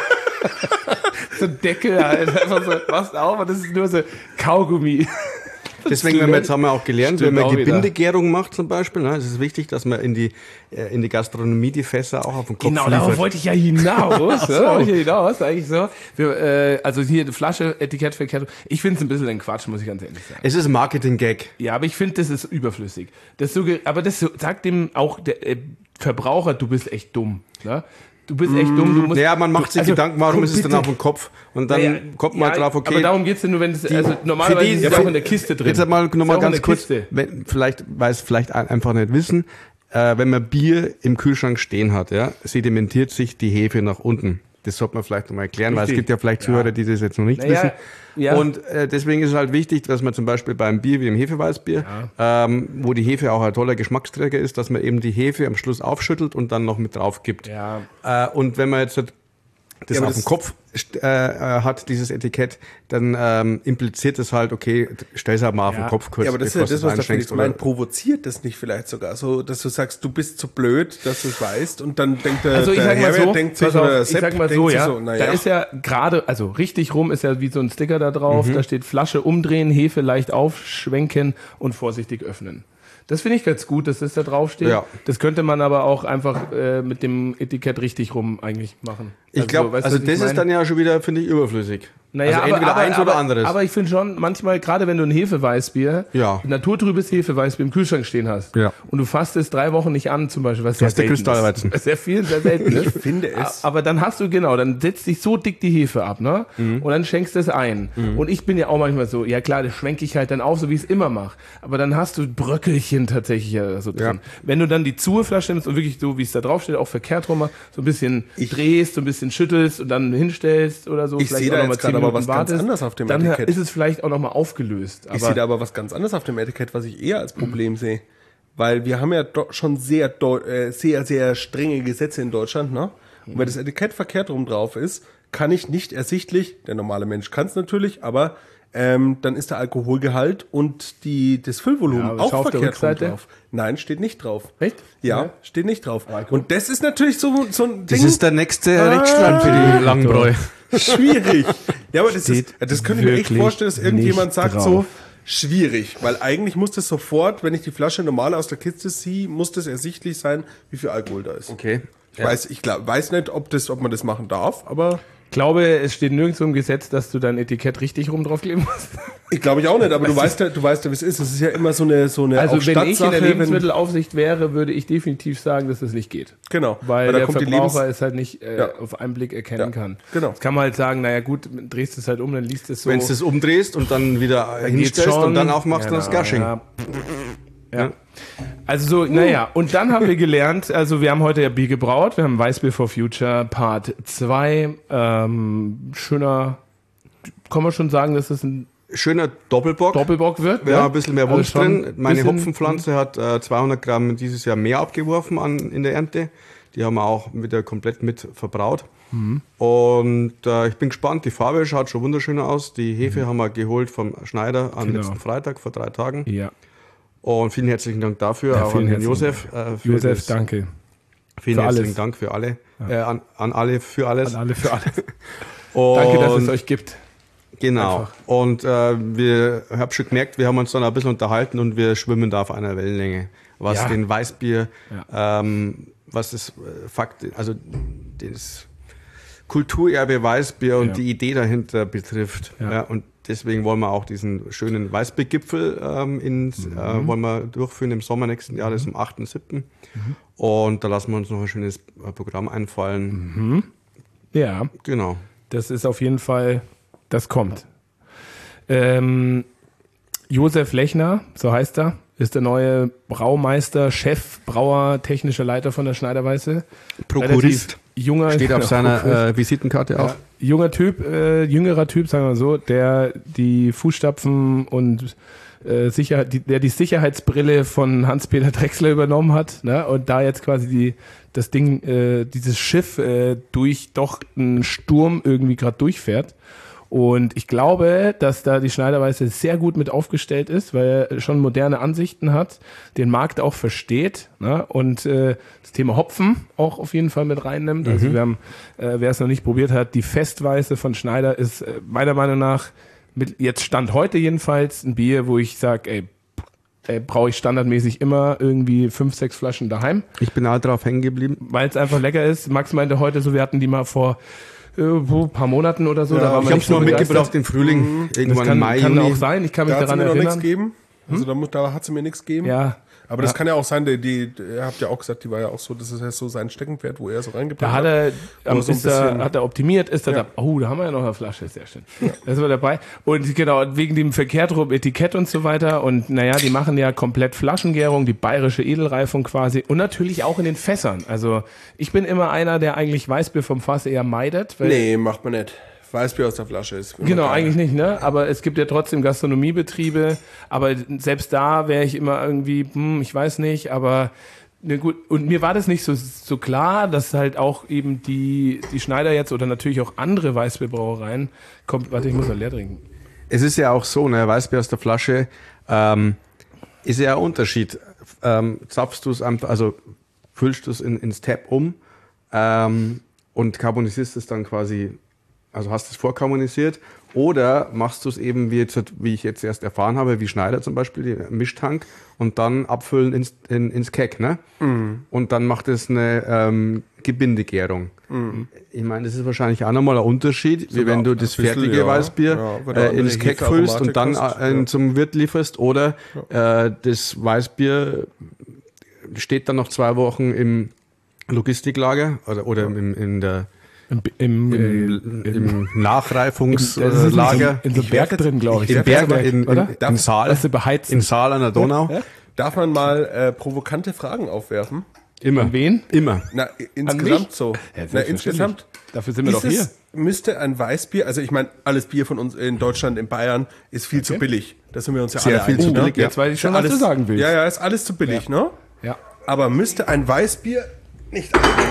So ein Deckel halt. Einfach so, machst auf und das ist nur so Kaugummi. Deswegen wenn wir jetzt haben wir auch gelernt, Stimmt wenn man auch Gebindegärung macht zum Beispiel, ne, es ist wichtig, dass man in die in die Gastronomie die Fässer auch auf den Kopf Genau, liefert. darauf wollte ich ja hinaus. ja, wollte ich ja hinaus, eigentlich so. Wir, äh, also hier eine Flasche, Etikett verkehrt. Ich finde es ein bisschen ein Quatsch, muss ich ganz ehrlich sagen. Es ist ein Marketing-Gag. Ja, aber ich finde, das ist überflüssig. Das suggeriert, aber das so- sagt dem auch der äh, Verbraucher, du bist echt dumm. Ne? Du bist echt dumm. Du musst, Ja, man macht sich also, Gedanken, warum komm, ist es dann bitte. auf dem Kopf? Und dann Naja, kommt man ja, drauf, okay. Aber darum geht's ja nur, wenn es, also normalerweise für die- ist es ja, auch in der Kiste drin. Jetzt einmal Ist nochmal auch in ganz der kurz, Kiste. wenn, vielleicht, weil es vielleicht ein- einfach nicht wissen, äh, wenn man Bier im Kühlschrank stehen hat, ja, sedimentiert sich die Hefe nach unten. Das sollte man vielleicht nochmal erklären, weil es Richtig. gibt ja vielleicht Zuhörer, die das jetzt noch nicht Naja, wissen. ja. Und äh, deswegen ist es halt wichtig, dass man zum Beispiel beim Bier wie im Hefeweißbier, ähm, wo die Hefe auch ein toller Geschmacksträger ist, dass man eben die Hefe am Schluss aufschüttelt und dann noch mit drauf gibt. Ja. Äh, und wenn man jetzt das Ja, aber auf dem das- Kopf st- äh, äh, hat, dieses Etikett, dann ähm, impliziert es halt, okay, stell es halt mal auf Ja. den Kopf kurz, Ja, aber das ist ja bevor das, du was es der Felix einschenkst, oder? meint. Provoziert das nicht vielleicht sogar so, dass du sagst, du bist zu blöd, dass du es weißt und dann denkt der, Also ich der sag mal Herbert so, denkt sich, pass auf, oder der ich Sepp sag mal denkt so, sich ja, so, na da ja. ist ja gerade, also richtig rum ist ja wie so ein Sticker da drauf, Mhm. da steht Flasche umdrehen, Hefe leicht aufschwenken und vorsichtig öffnen. Das finde ich ganz gut, dass das da drauf steht. Ja. Das könnte man aber auch einfach äh, mit dem Etikett richtig rum eigentlich machen. Ich glaube, weißt du, also was ich das ist meine? dann ja schon wieder, finde ich, überflüssig. Naja, also entweder aber, eins aber, oder aber, anderes. Aber ich finde schon, manchmal, gerade wenn du ein Hefeweißbier, Ja. naturtrübes Hefeweißbier im Kühlschrank stehen hast Ja. und du fasst es drei Wochen nicht an, zum Beispiel, was sehr hast der selten Kristallweizen. ist. Sehr viel, sehr selten ist. Ich finde es. Aber dann hast du, genau, dann setzt dich so dick die Hefe ab, ne? Mhm. Und dann schenkst du es ein. Und ich bin ja auch manchmal so, ja klar, das schwenke ich halt dann auf, so wie ich es immer mache. Aber dann hast du Bröckelchen tatsächlich ja so drin. Ja. Wenn du dann die Zuhe-Flasche nimmst und wirklich so, wie es da drauf steht, auch verkehrt rum, so ein bisschen drehst, so ein bisschen schüttelst und dann hinstellst oder so. Ich vielleicht sehe auch da noch mal jetzt zehn gerade aber Minuten was ganz wartest, anderes auf dem dann Etikett. ist es vielleicht auch nochmal aufgelöst. Ich sehe da aber was ganz anderes auf dem Etikett, was ich eher als Problem sehe. Weil wir haben ja do- schon sehr, deu- äh, sehr, sehr strenge Gesetze in Deutschland, ne? Und wenn das Etikett verkehrt rum drauf ist, kann ich nicht ersichtlich, der normale Mensch kann es natürlich, aber ähm, dann ist der Alkoholgehalt und die, das Füllvolumen Ja, aber auch schau auf der verkehrt rum Rückseite. drauf. Nein, steht nicht drauf. Echt? Ja, Ja. steht nicht drauf. Ah, guck. Und das ist natürlich so, so ein Das Ding. ist der nächste Rechtsstreit für die Langbräu. Schwierig. Ja, aber das, ist, Steht das könnte ich mir echt wirklich vorstellen, dass irgendjemand nicht sagt drauf. so, schwierig. Weil eigentlich muss das sofort, wenn ich die Flasche normal aus der Kiste ziehe, muss das ersichtlich sein, wie viel Alkohol da ist. Okay. Ich, weiß, ich glaub, weiß nicht, ob, das, ob man das machen darf, aber Ich glaube, es steht nirgendwo im Gesetz, dass du dein Etikett richtig rum draufkleben musst. ich glaube ich auch nicht. Aber du weißt ja, du weißt ja, wie es ist. Es ist ja immer so eine, so eine Also auch wenn ich in der Stadtsache, wenn- Lebensmittelaufsicht wäre, würde ich definitiv sagen, dass das nicht geht. Genau. Weil, da der kommt die Verbraucher Lebens- es halt nicht äh, Ja. auf einen Blick erkennen Ja, kann. genau. Jetzt kann man halt sagen, naja gut, drehst es halt um, dann liest es so. Wenn du das umdrehst und dann wieder dann geht's hinstellst schon. und dann aufmachst, dann ist Genau, Gashing. Ja. Ja. Also so, naja, und dann haben wir gelernt, also wir haben heute ja Bier gebraut, wir haben Weißbier for Future Part zwei, ähm, schöner, kann man schon sagen, dass es ein Schöner Doppelbock. Doppelbock wird? Ja, ne? ein bisschen mehr Also Wumms schon drin. Meine bisschen- Hopfenpflanze hat äh, zweihundert Gramm dieses Jahr mehr abgeworfen an, in der Ernte. Die haben wir auch wieder komplett mit verbraut. Mhm. Und äh, ich bin gespannt. Die Farbe schaut schon wunderschön aus. Die Hefe haben wir geholt vom Schneider am Genau. letzten Freitag, vor drei Tagen. Ja, Und vielen herzlichen Dank dafür. Ja, auch vielen an den herzlichen Josef. Äh, für Josef, das, danke. Vielen für herzlichen alles. Dank für alle. Äh, an, an alle für alles. An alle für alles. Und Danke, dass es euch gibt. Genau. Einfach. Und äh, wir habe schon gemerkt, wir haben uns dann ein bisschen unterhalten und wir schwimmen da auf einer Wellenlänge. Was Ja. den Weißbier, ähm, was das äh, Fakt, also das Kulturerbe Weißbier und Ja. die Idee dahinter betrifft. Ja. Ja. Und deswegen wollen wir auch diesen schönen Weißbiergipfel ähm, ins, Mhm. äh, wollen wir durchführen im Sommer nächsten Jahres am achten siebten Mhm. Und da lassen wir uns noch ein schönes äh, Programm einfallen. Ja, Genau. das ist auf jeden Fall das kommt. Ähm, Josef Lechner, so heißt er, ist der neue Braumeister, Chef, Brauer, technischer Leiter von der Schneiderweiße. Prokurist. Junger, Steht auf genau, seiner äh, Visitenkarte auch. ja, junger Typ, äh, jüngerer Typ, sagen wir so, der die Fußstapfen und äh, Sicherheit, die, der die Sicherheitsbrille von Hans-Peter Drechsler übernommen hat, ne? Und da jetzt quasi die das Ding, äh, dieses Schiff äh, durch doch einen Sturm irgendwie gerade durchfährt. Und ich glaube, dass da die Schneiderweiße sehr gut mit aufgestellt ist, weil er schon moderne Ansichten hat, den Markt auch versteht, ne? Und äh, das Thema Hopfen auch auf jeden Fall mit reinnimmt. Mhm. Also wir haben, äh, wer es noch nicht probiert hat, die Festweiße von Schneider ist äh, meiner Meinung nach, mit, jetzt Stand heute jedenfalls, ein Bier, wo ich sage, ey, ey brauche ich standardmäßig immer irgendwie fünf, sechs Flaschen daheim. Ich bin halt drauf hängen geblieben. Weil es einfach lecker ist. Max meinte heute so, wir hatten die mal vor ein paar Monaten oder so. Ja, da waren Ich wir habe nicht es so noch begeistert. mitgebracht im Frühling, Mhm. irgendwann Das kann, im Mai, kann Juni. auch sein, ich kann mich Da hat sie daran mir noch nichts erinnern. gegeben. Also da, mu- da hat sie mir nichts gegeben. Ja, Aber das Ja. kann ja auch sein, die, die, ihr habt ja auch gesagt, die war ja auch so, das ist ja so sein Steckenpferd, wo er so reingebracht da hat er, ähm, so ein ist er, bisschen- hat er optimiert, ist er Ja. da, oh, da haben wir ja noch eine Flasche, sehr schön. Das war dabei. Und genau, wegen dem verkehrt rum Etikett und so weiter. Und naja, die machen ja komplett Flaschengärung, die bayerische Edelreifung quasi. Und natürlich auch in den Fässern. Also ich bin immer einer, der eigentlich Weißbier vom Fass eher meidet. Weil Nee, macht man nicht. Weißbier aus der Flasche ist. immer Genau, geil. eigentlich nicht, ne? Aber es gibt ja trotzdem Gastronomiebetriebe. Aber selbst da wäre ich immer irgendwie, hm, ich weiß nicht, aber ne, gut. Und mir war das nicht so, so klar, dass halt auch eben die, die Schneider jetzt oder natürlich auch andere Weißbierbrauereien kommt. Warte, ich muss noch leer trinken. Es ist ja auch so, ne, Weißbier aus der Flasche ähm, ist ja ein Unterschied. Ähm, zapfst du es einfach, also füllst du es in, ins Tab um ähm, und carbonisierst es dann quasi, also hast es vorkarbonisiert, oder machst du es eben, wie, jetzt, wie ich jetzt erst erfahren habe, wie Schneider zum Beispiel, die Mischtank, und dann abfüllen ins, in, ins Keck, ne? Mhm. Und dann macht es eine ähm, Gebindegärung. Mhm. Ich meine, das ist wahrscheinlich auch nochmal ein Unterschied, wie Sogar wenn du ein das bisschen, fertige ja. Weißbier Ja, wenn du äh, andere ins Keck füllst und dann Hefearomatik hast, äh, ja. zum Wirt lieferst, oder äh, das Weißbier steht dann noch zwei Wochen im Logistiklager oder, oder im, in der Im, im, im, äh, im das ist Nachreifungslager, in so, in so Berg drin, glaube ich. im So Berg, Bergwerk, in, in, oder? im Saal, Dass sie beheizt in sind. Saal an der Donau. Ja? Darf man mal äh, provokante Fragen aufwerfen? Immer. An wen? Immer. Na, insgesamt mich? so. Ja, Na, selbstverständlich. insgesamt. Dafür sind wir Ist doch hier. es, müsste ein Weißbier, also ich meine, alles Bier von uns in Deutschland, in Bayern, ist viel zu billig. Da sind wir uns ja Sehr alle viel einig, zu ne? billig, ja. Jetzt weiß ich schon, Ja, was du alles- sagen willst. Ja, ja, ist alles zu billig, ne? Ja. Aber müsste ein Weißbier nicht...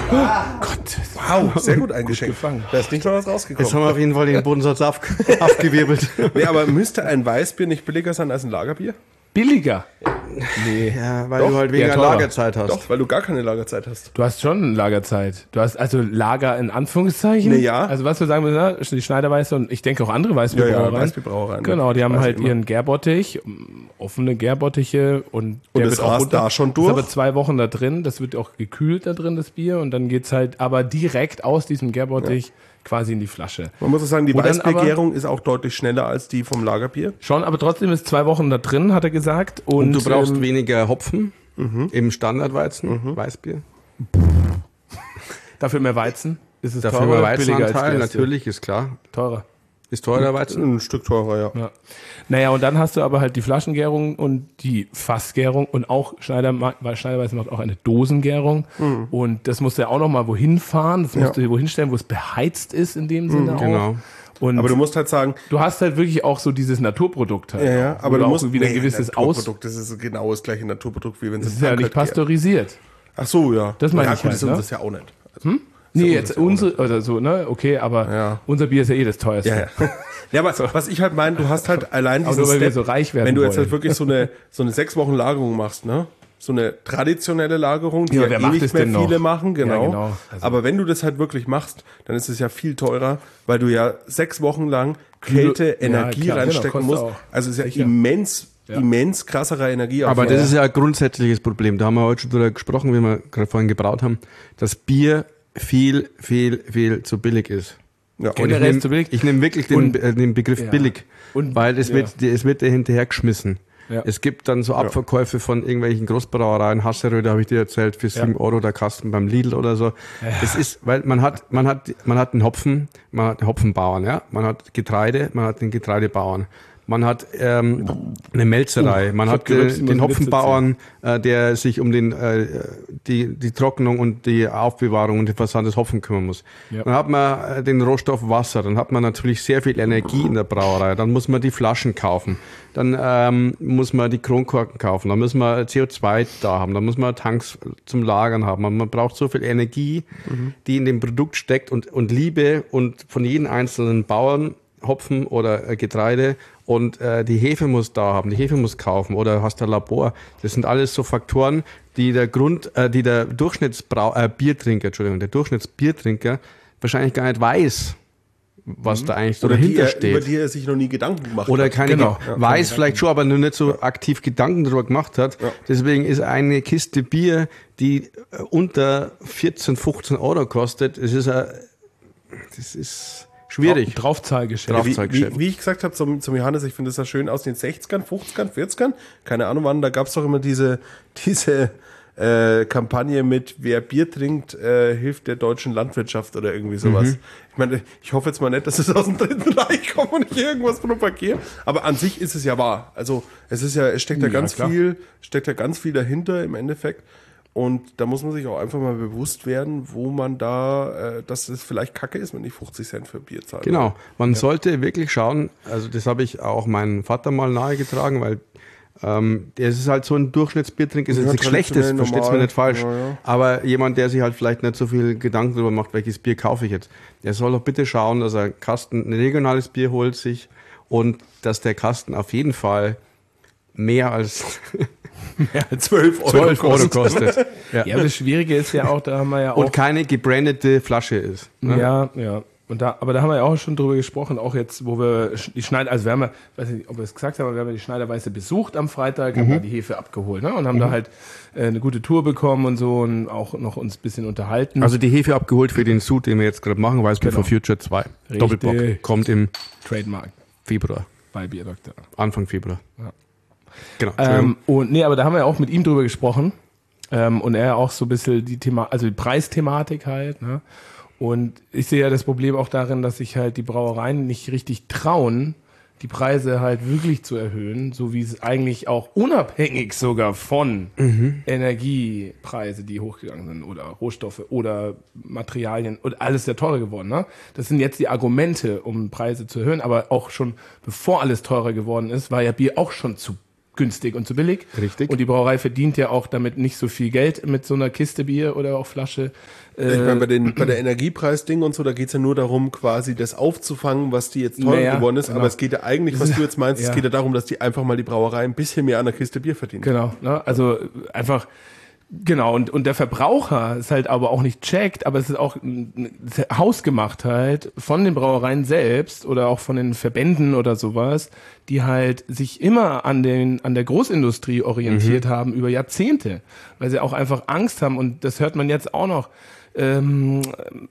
Gott. Wow, sehr gut eingeschenkt. gefangen. Da ist nicht mal was rausgekommen. Jetzt haben wir auf jeden Fall den Bodensatz auf, aufgewirbelt. Nee, aber müsste ein Weißbier nicht billiger sein als ein Lagerbier? Billiger. Ja, weil Doch, du halt eher weniger teurer. Lagerzeit hast. Doch, weil du gar keine Lagerzeit hast. Du hast schon Lagerzeit. Du hast also Lager in Anführungszeichen. Nee, ja. Also was wir sagen müssen, die Schneiderweiße und ich denke auch andere Weißbierbrauereien. Ja, ja, Weißbierbrauereien. Genau, die haben Weiß halt ich immer. ihren Gärbottich, m, offene Gärbottiche und Und der das wird auch rast runter, da schon durch? Ist aber zwei Wochen da drin, das wird auch gekühlt da drin, das Bier, und dann geht's halt aber direkt aus diesem Gärbottich quasi in die Flasche. Man muss auch sagen, die Wo dann Weißbiergärung ist auch deutlich schneller als die vom Lagerbier. Schon, aber trotzdem ist zwei Wochen da drin, hat er gesagt. Und, Und du brauchst ähm, weniger Hopfen im Standardweizen, Weißbier. dafür mehr Weizen. Ist es Dafür teurer mehr oder billiger als Weizenanteil, Gerste? natürlich, ist klar. Teurer. Ist teurer Weizen? Ein Stück teurer, ja. Ja. Naja, und dann hast du aber halt die Flaschengärung und die Fassgärung und auch Schneider, weil Schneiderweiße macht auch eine Dosengärung. Mhm. Und das musst du ja auch nochmal wohin fahren, das musst du wohin stellen, wo es beheizt ist in dem Sinne auch. genau. Und Aber du musst halt sagen, du hast halt wirklich auch so dieses Naturprodukt halt. ja, ja, auch, aber wo du musst auch wieder ein nee, gewisses Aus. Naturprodukt, das ist genau das gleiche Naturprodukt, wie wenn es Das ist ja nicht pasteurisiert. Ach so, ja. Das meine ja, ich gut, halt, ist ne? unseres ja auch nicht. Also, Nee, ja jetzt unseres ja auch unsere, oder so, ne? Okay, aber Ja. unser Bier ist ja eh das teuerste. Ja, ja. Ja, aber was ich halt meine, du hast halt allein Aber diesen nur, weil wir Step, so reich werden wenn du jetzt wollen. halt wirklich so eine, so eine sechs Wochen Lagerung machst, ne? So eine traditionelle Lagerung, die Ja, ja, wer eh macht nicht das mehr denn viele noch? machen, genau. Ja, genau. Also- Aber wenn du das halt wirklich machst, dann ist es ja viel teurer, weil du ja sechs Wochen lang Kälte, Ja, Energie klar, genau, reinstecken kostet musst. auch. Also es ist ja Sicher. immens, Ja. immens krasserer Energie. Aber das ist ja ein grundsätzliches Problem. Da haben wir heute schon drüber gesprochen, wie wir gerade vorhin gebraut haben, dass Bier viel, viel, viel zu billig ist. ja, Und Generell ich nehme zu billig. ich nehm wirklich den, Und- äh, den Begriff ja. billig, Und- weil es ja. wird, es wird dir hinterhergeschmissen. Ja. Es gibt dann so Abverkäufe von irgendwelchen Großbrauereien, Hasseröder habe ich dir erzählt, für sieben Ja. Euro der Kasten beim Lidl oder so. Es ist, weil man hat, man hat, man hat einen Hopfen, man hat einen Hopfenbauern, ja, man hat Getreide, man hat den Getreidebauern. Man hat ähm, eine Melzerei, man ich hat hab gerübst, äh, ich muss den einen Witz Hopfenbauern, äh, der sich um den äh, die die Trocknung und die Aufbewahrung und den Versand des Hopfen kümmern muss. Ja. Dann hat man äh, den Rohstoff Wasser, dann hat man natürlich sehr viel Energie in der Brauerei, dann muss man die Flaschen kaufen, dann ähm, muss man die Kronkorken kaufen, dann muss man C O zwei da haben, dann muss man Tanks zum Lagern haben. Man braucht so viel Energie, mhm. die in dem Produkt steckt und und Liebe und von jedem einzelnen Bauern Hopfen oder äh, Getreide und äh, die Hefe muss da haben, die Hefe muss kaufen oder hast ein Labor. Das sind alles so Faktoren, die der Grund, äh, die der Durchschnittsbrau äh, Biertrinker, Entschuldigung, der Durchschnittsbiertrinker wahrscheinlich gar nicht weiß, was mhm. da eigentlich so oder dahinter die er, steht. über die er sich noch nie Gedanken gemacht Oder hat. keine Genau. Ge- weiß vielleicht schon, aber nur nicht so aktiv Gedanken darüber gemacht hat. Ja. Deswegen ist eine Kiste Bier, die äh, unter vierzehn, fünfzehn Euro kostet, es ist ein, das ist schwierig. Draufzahlgeschäft. Drauf- Wie, Draufzahlgeschäft. wie, wie ich gesagt habe zum, zum Johannes, ich finde das ja schön aus den sechzigern, fünfzigern, vierzigern, keine Ahnung wann, da gab es doch immer diese, diese äh, Kampagne mit wer Bier trinkt, äh, hilft der deutschen Landwirtschaft oder irgendwie sowas. Mhm. Ich meine, ich hoffe jetzt mal nicht, dass es aus dem Dritten Reich kommt und ich irgendwas propagiere, aber an sich ist es ja wahr. Also es ist ja, es steckt ja, Ja, ganz klar. viel, steckt ja ganz viel dahinter im Endeffekt. Und da muss man sich auch einfach mal bewusst werden, wo man da, äh, dass es vielleicht kacke ist, wenn ich fünfzig Cent für Bier zahle. Genau, man sollte wirklich schauen, also das habe ich auch meinem Vater mal nahegetragen, weil ähm, der ist halt so ein Durchschnittsbiertrinker, ist Ja, jetzt nichts Schlechtes, traditionell, versteht's mir normal. nicht falsch, Ja, ja. aber jemand, der sich halt vielleicht nicht so viel Gedanken darüber macht, welches Bier kaufe ich jetzt, der soll doch bitte schauen, dass er einen Kasten, ein regionales Bier holt sich und dass der Kasten auf jeden Fall mehr als zwölf Euro, zwölf Euro kostet. Ja. Ja, aber das Schwierige ist ja auch, da haben wir ja auch. Und keine gebrandete Flasche ist. Ne? Ja, ja. Und da, aber da haben wir ja auch schon drüber gesprochen, auch jetzt, wo wir sch- die Schneider, also wir haben ja, weiß nicht, ob wir es gesagt haben, aber wir haben ja die Schneiderweise besucht am Freitag, haben da die Hefe abgeholt, ne? Und haben da halt äh, eine gute Tour bekommen und so und auch noch uns ein bisschen unterhalten. Also die Hefe abgeholt für den Suit, den wir jetzt gerade machen, Weißbier Genau. for Future zwei. Richtig. Doppelbock. Kommt im Trademark Februar. bei Bierdoktor. Anfang Februar. Ja. Genau. Ähm, und nee, aber da haben wir ja auch mit ihm drüber gesprochen. Ähm, und er auch so ein bisschen die Thema, also die Preisthematik halt, ne? Und ich sehe ja das Problem auch darin, dass sich halt die Brauereien nicht richtig trauen, die Preise halt wirklich zu erhöhen, so wie es eigentlich auch unabhängig sogar von Energiepreise, die hochgegangen sind, oder Rohstoffe oder Materialien und alles sehr teurer geworden. Ne? Das sind jetzt die Argumente, um Preise zu erhöhen, aber auch schon bevor alles teurer geworden ist, war ja Bier auch schon zu günstig und zu billig. Richtig. Und die Brauerei verdient ja auch damit nicht so viel Geld mit so einer Kiste Bier oder auch Flasche. Ich meine, bei, den, bei der Energiepreisding und so, da geht's ja nur darum, quasi das aufzufangen, was die jetzt teuer Naja, geworden ist. genau. Aber es geht ja eigentlich, was du jetzt meinst, Ja. es geht ja darum, dass die einfach mal die Brauerei ein bisschen mehr an der Kiste Bier verdienen. Genau, ne? Also einfach, genau, und, und der Verbraucher ist halt aber auch nicht checkt, aber es ist auch eine Hausgemachtheit von den Brauereien selbst oder auch von den Verbänden oder sowas, die halt sich immer an den, an der Großindustrie orientiert haben über Jahrzehnte, weil sie auch einfach Angst haben und das hört man jetzt auch noch. Ähm,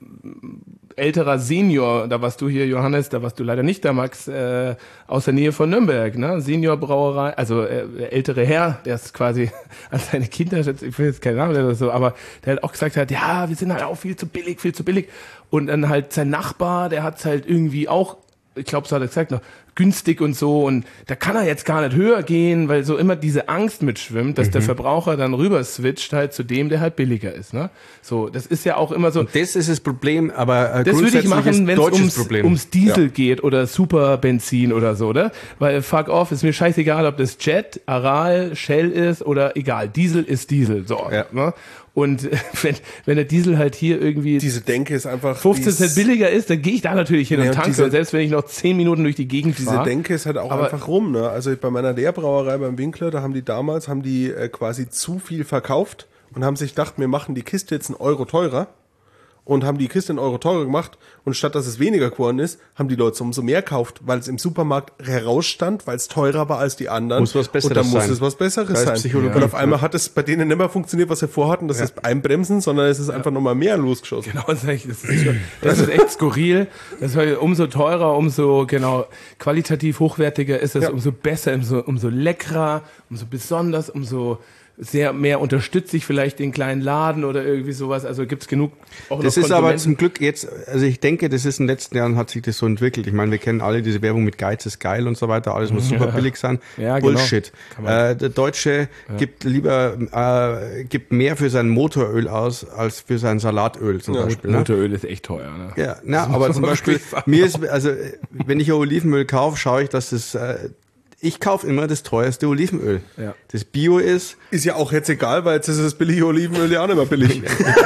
älterer Senior, da warst du hier, Johannes, da warst du leider nicht da, Max, äh, aus der Nähe von Nürnberg, ne? Seniorbrauerei, also äh, der ältere Herr, der ist quasi an seine Kinder, ich will jetzt keinen Namen oder so, aber der hat auch gesagt hat, ja, wir sind halt auch viel zu billig, viel zu billig. Und dann halt sein Nachbar, der hat's halt irgendwie auch, ich glaube, so hat er gesagt, noch günstig und so und da kann er jetzt gar nicht höher gehen, weil so immer diese Angst mitschwimmt, dass der Verbraucher dann rüber switcht halt zu dem, der halt billiger ist, ne? So, das ist ja auch immer so. Das ist das Problem, aber äh, Das würde ich grundsätzlich machen, ist wenn es deutsches ums, Problem. ums Diesel geht oder Superbenzin oder so, oder? Weil fuck off, ist mir scheißegal, ob das Jet, Aral, Shell ist oder egal. Diesel ist Diesel, so. Ja. Ne? Und wenn, wenn der Diesel halt hier irgendwie Diese Denke ist einfach... fünfzehn die ist- Cent billiger ist, dann gehe ich da natürlich hin Ja, und und tanke. diese- Und selbst wenn ich noch zehn Minuten durch die Gegend Diese fahre. Denke ist halt auch Aber- einfach rum, ne? Also bei meiner Lehrbrauerei beim Winkler, da haben die damals, haben die äh, quasi zu viel verkauft und haben sich gedacht, wir machen die Kiste jetzt einen Euro teurer und haben die Kiste in Euro teurer gemacht und statt dass es weniger geworden ist, haben die Leute umso mehr gekauft, weil es im Supermarkt herausstand, weil es teurer war als die anderen. Muss was Besseres und dann muss sein. es was Besseres Da ist sein. Psychologie. Und auf einmal hat es bei denen nicht mehr funktioniert, was sie vorhatten, das ist Einbremsen, sondern es ist einfach nochmal mehr losgeschossen. Genau, das ist, echt, das, ist schon, das ist echt skurril. Das war umso teurer, umso genau qualitativ hochwertiger ist es, Ja. umso besser, umso, umso leckerer, umso besonders, umso sehr mehr unterstütze ich vielleicht den kleinen Laden oder irgendwie sowas. Also gibt's genug auch Das noch ist aber Konsumenten. zum Glück jetzt, also ich denke, das ist in den letzten Jahren hat sich das so entwickelt. Ich meine, wir kennen alle diese Werbung mit Geiz ist geil und so weiter, alles muss super billig sein. Ja, genau. Bullshit. Kann man- Äh, der Deutsche gibt lieber, äh, gibt mehr für sein Motoröl aus, als für sein Salatöl zum Beispiel. Ne? Motoröl ist echt teuer. Ne? Ja, na, aber zum man Beispiel, wirklich sagen. mir ist, also, wenn ich Olivenöl kaufe, schaue ich, dass das, äh, ich kaufe immer das teuerste Olivenöl. Ja. Das Bio ist, Ist ja auch jetzt egal, weil jetzt ist das billige Olivenöl ja auch nicht mehr billig.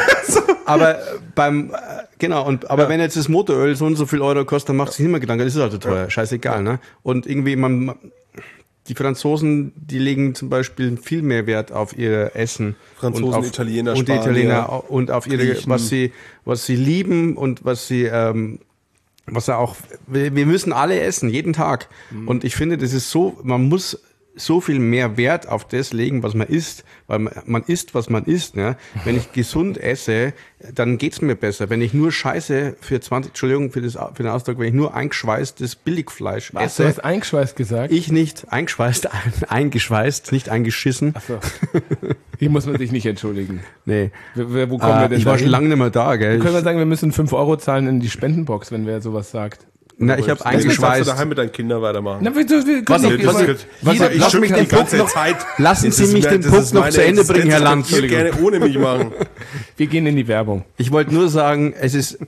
aber äh, beim, äh, genau, und, aber wenn jetzt das Motoröl so und so viel Euro kostet, dann macht sich nicht mehr Gedanken, das ist also teuer, scheißegal, ne? Und irgendwie, man, man- die Franzosen, die legen zum Beispiel viel mehr Wert auf ihr Essen. Franzosen, und auf, Italiener, und die Spanier, Italiener und auf ihre, Griechen. was sie, was sie lieben und was sie, ähm, was er auch, wir wir müssen alle essen, jeden Tag. Und ich finde, das ist so, man muss so viel mehr Wert auf das legen, was man isst, weil man, man isst, was man isst. Ne? Wenn ich gesund esse, dann geht's mir besser. Wenn ich nur Scheiße für zwanzig, Entschuldigung für, das, für den Ausdruck, wenn ich nur eingeschweißtes Billigfleisch Was, du esse, hast eingeschweißt gesagt? ich nicht eingeschweißt, eingeschweißt, nicht eingeschissen. So. Hier muss man sich nicht entschuldigen. Nee. Wo, wo wo kommen wir Äh, denn ich war dahin? schon lange nicht mehr da, gell? Können wir Ich, sagen, wir müssen fünf Euro zahlen in die Spendenbox, wenn wer sowas sagt? na, ich habe Jetzt darfst du eingeschweißt. daheim mit deinen Kindern weitermachen. Na, wir, wir, Was- können was- nicht- was- jeder- lass mich den die ganze Punkt noch- Zeit. Lassen Das Sie ist mich mir- den das Punkt ist noch meine zu Ende bringen, Herr Lang. Existenz. Ihr gerne ohne mich machen. wir gehen in die Werbung. Ich wollte nur sagen, es ist,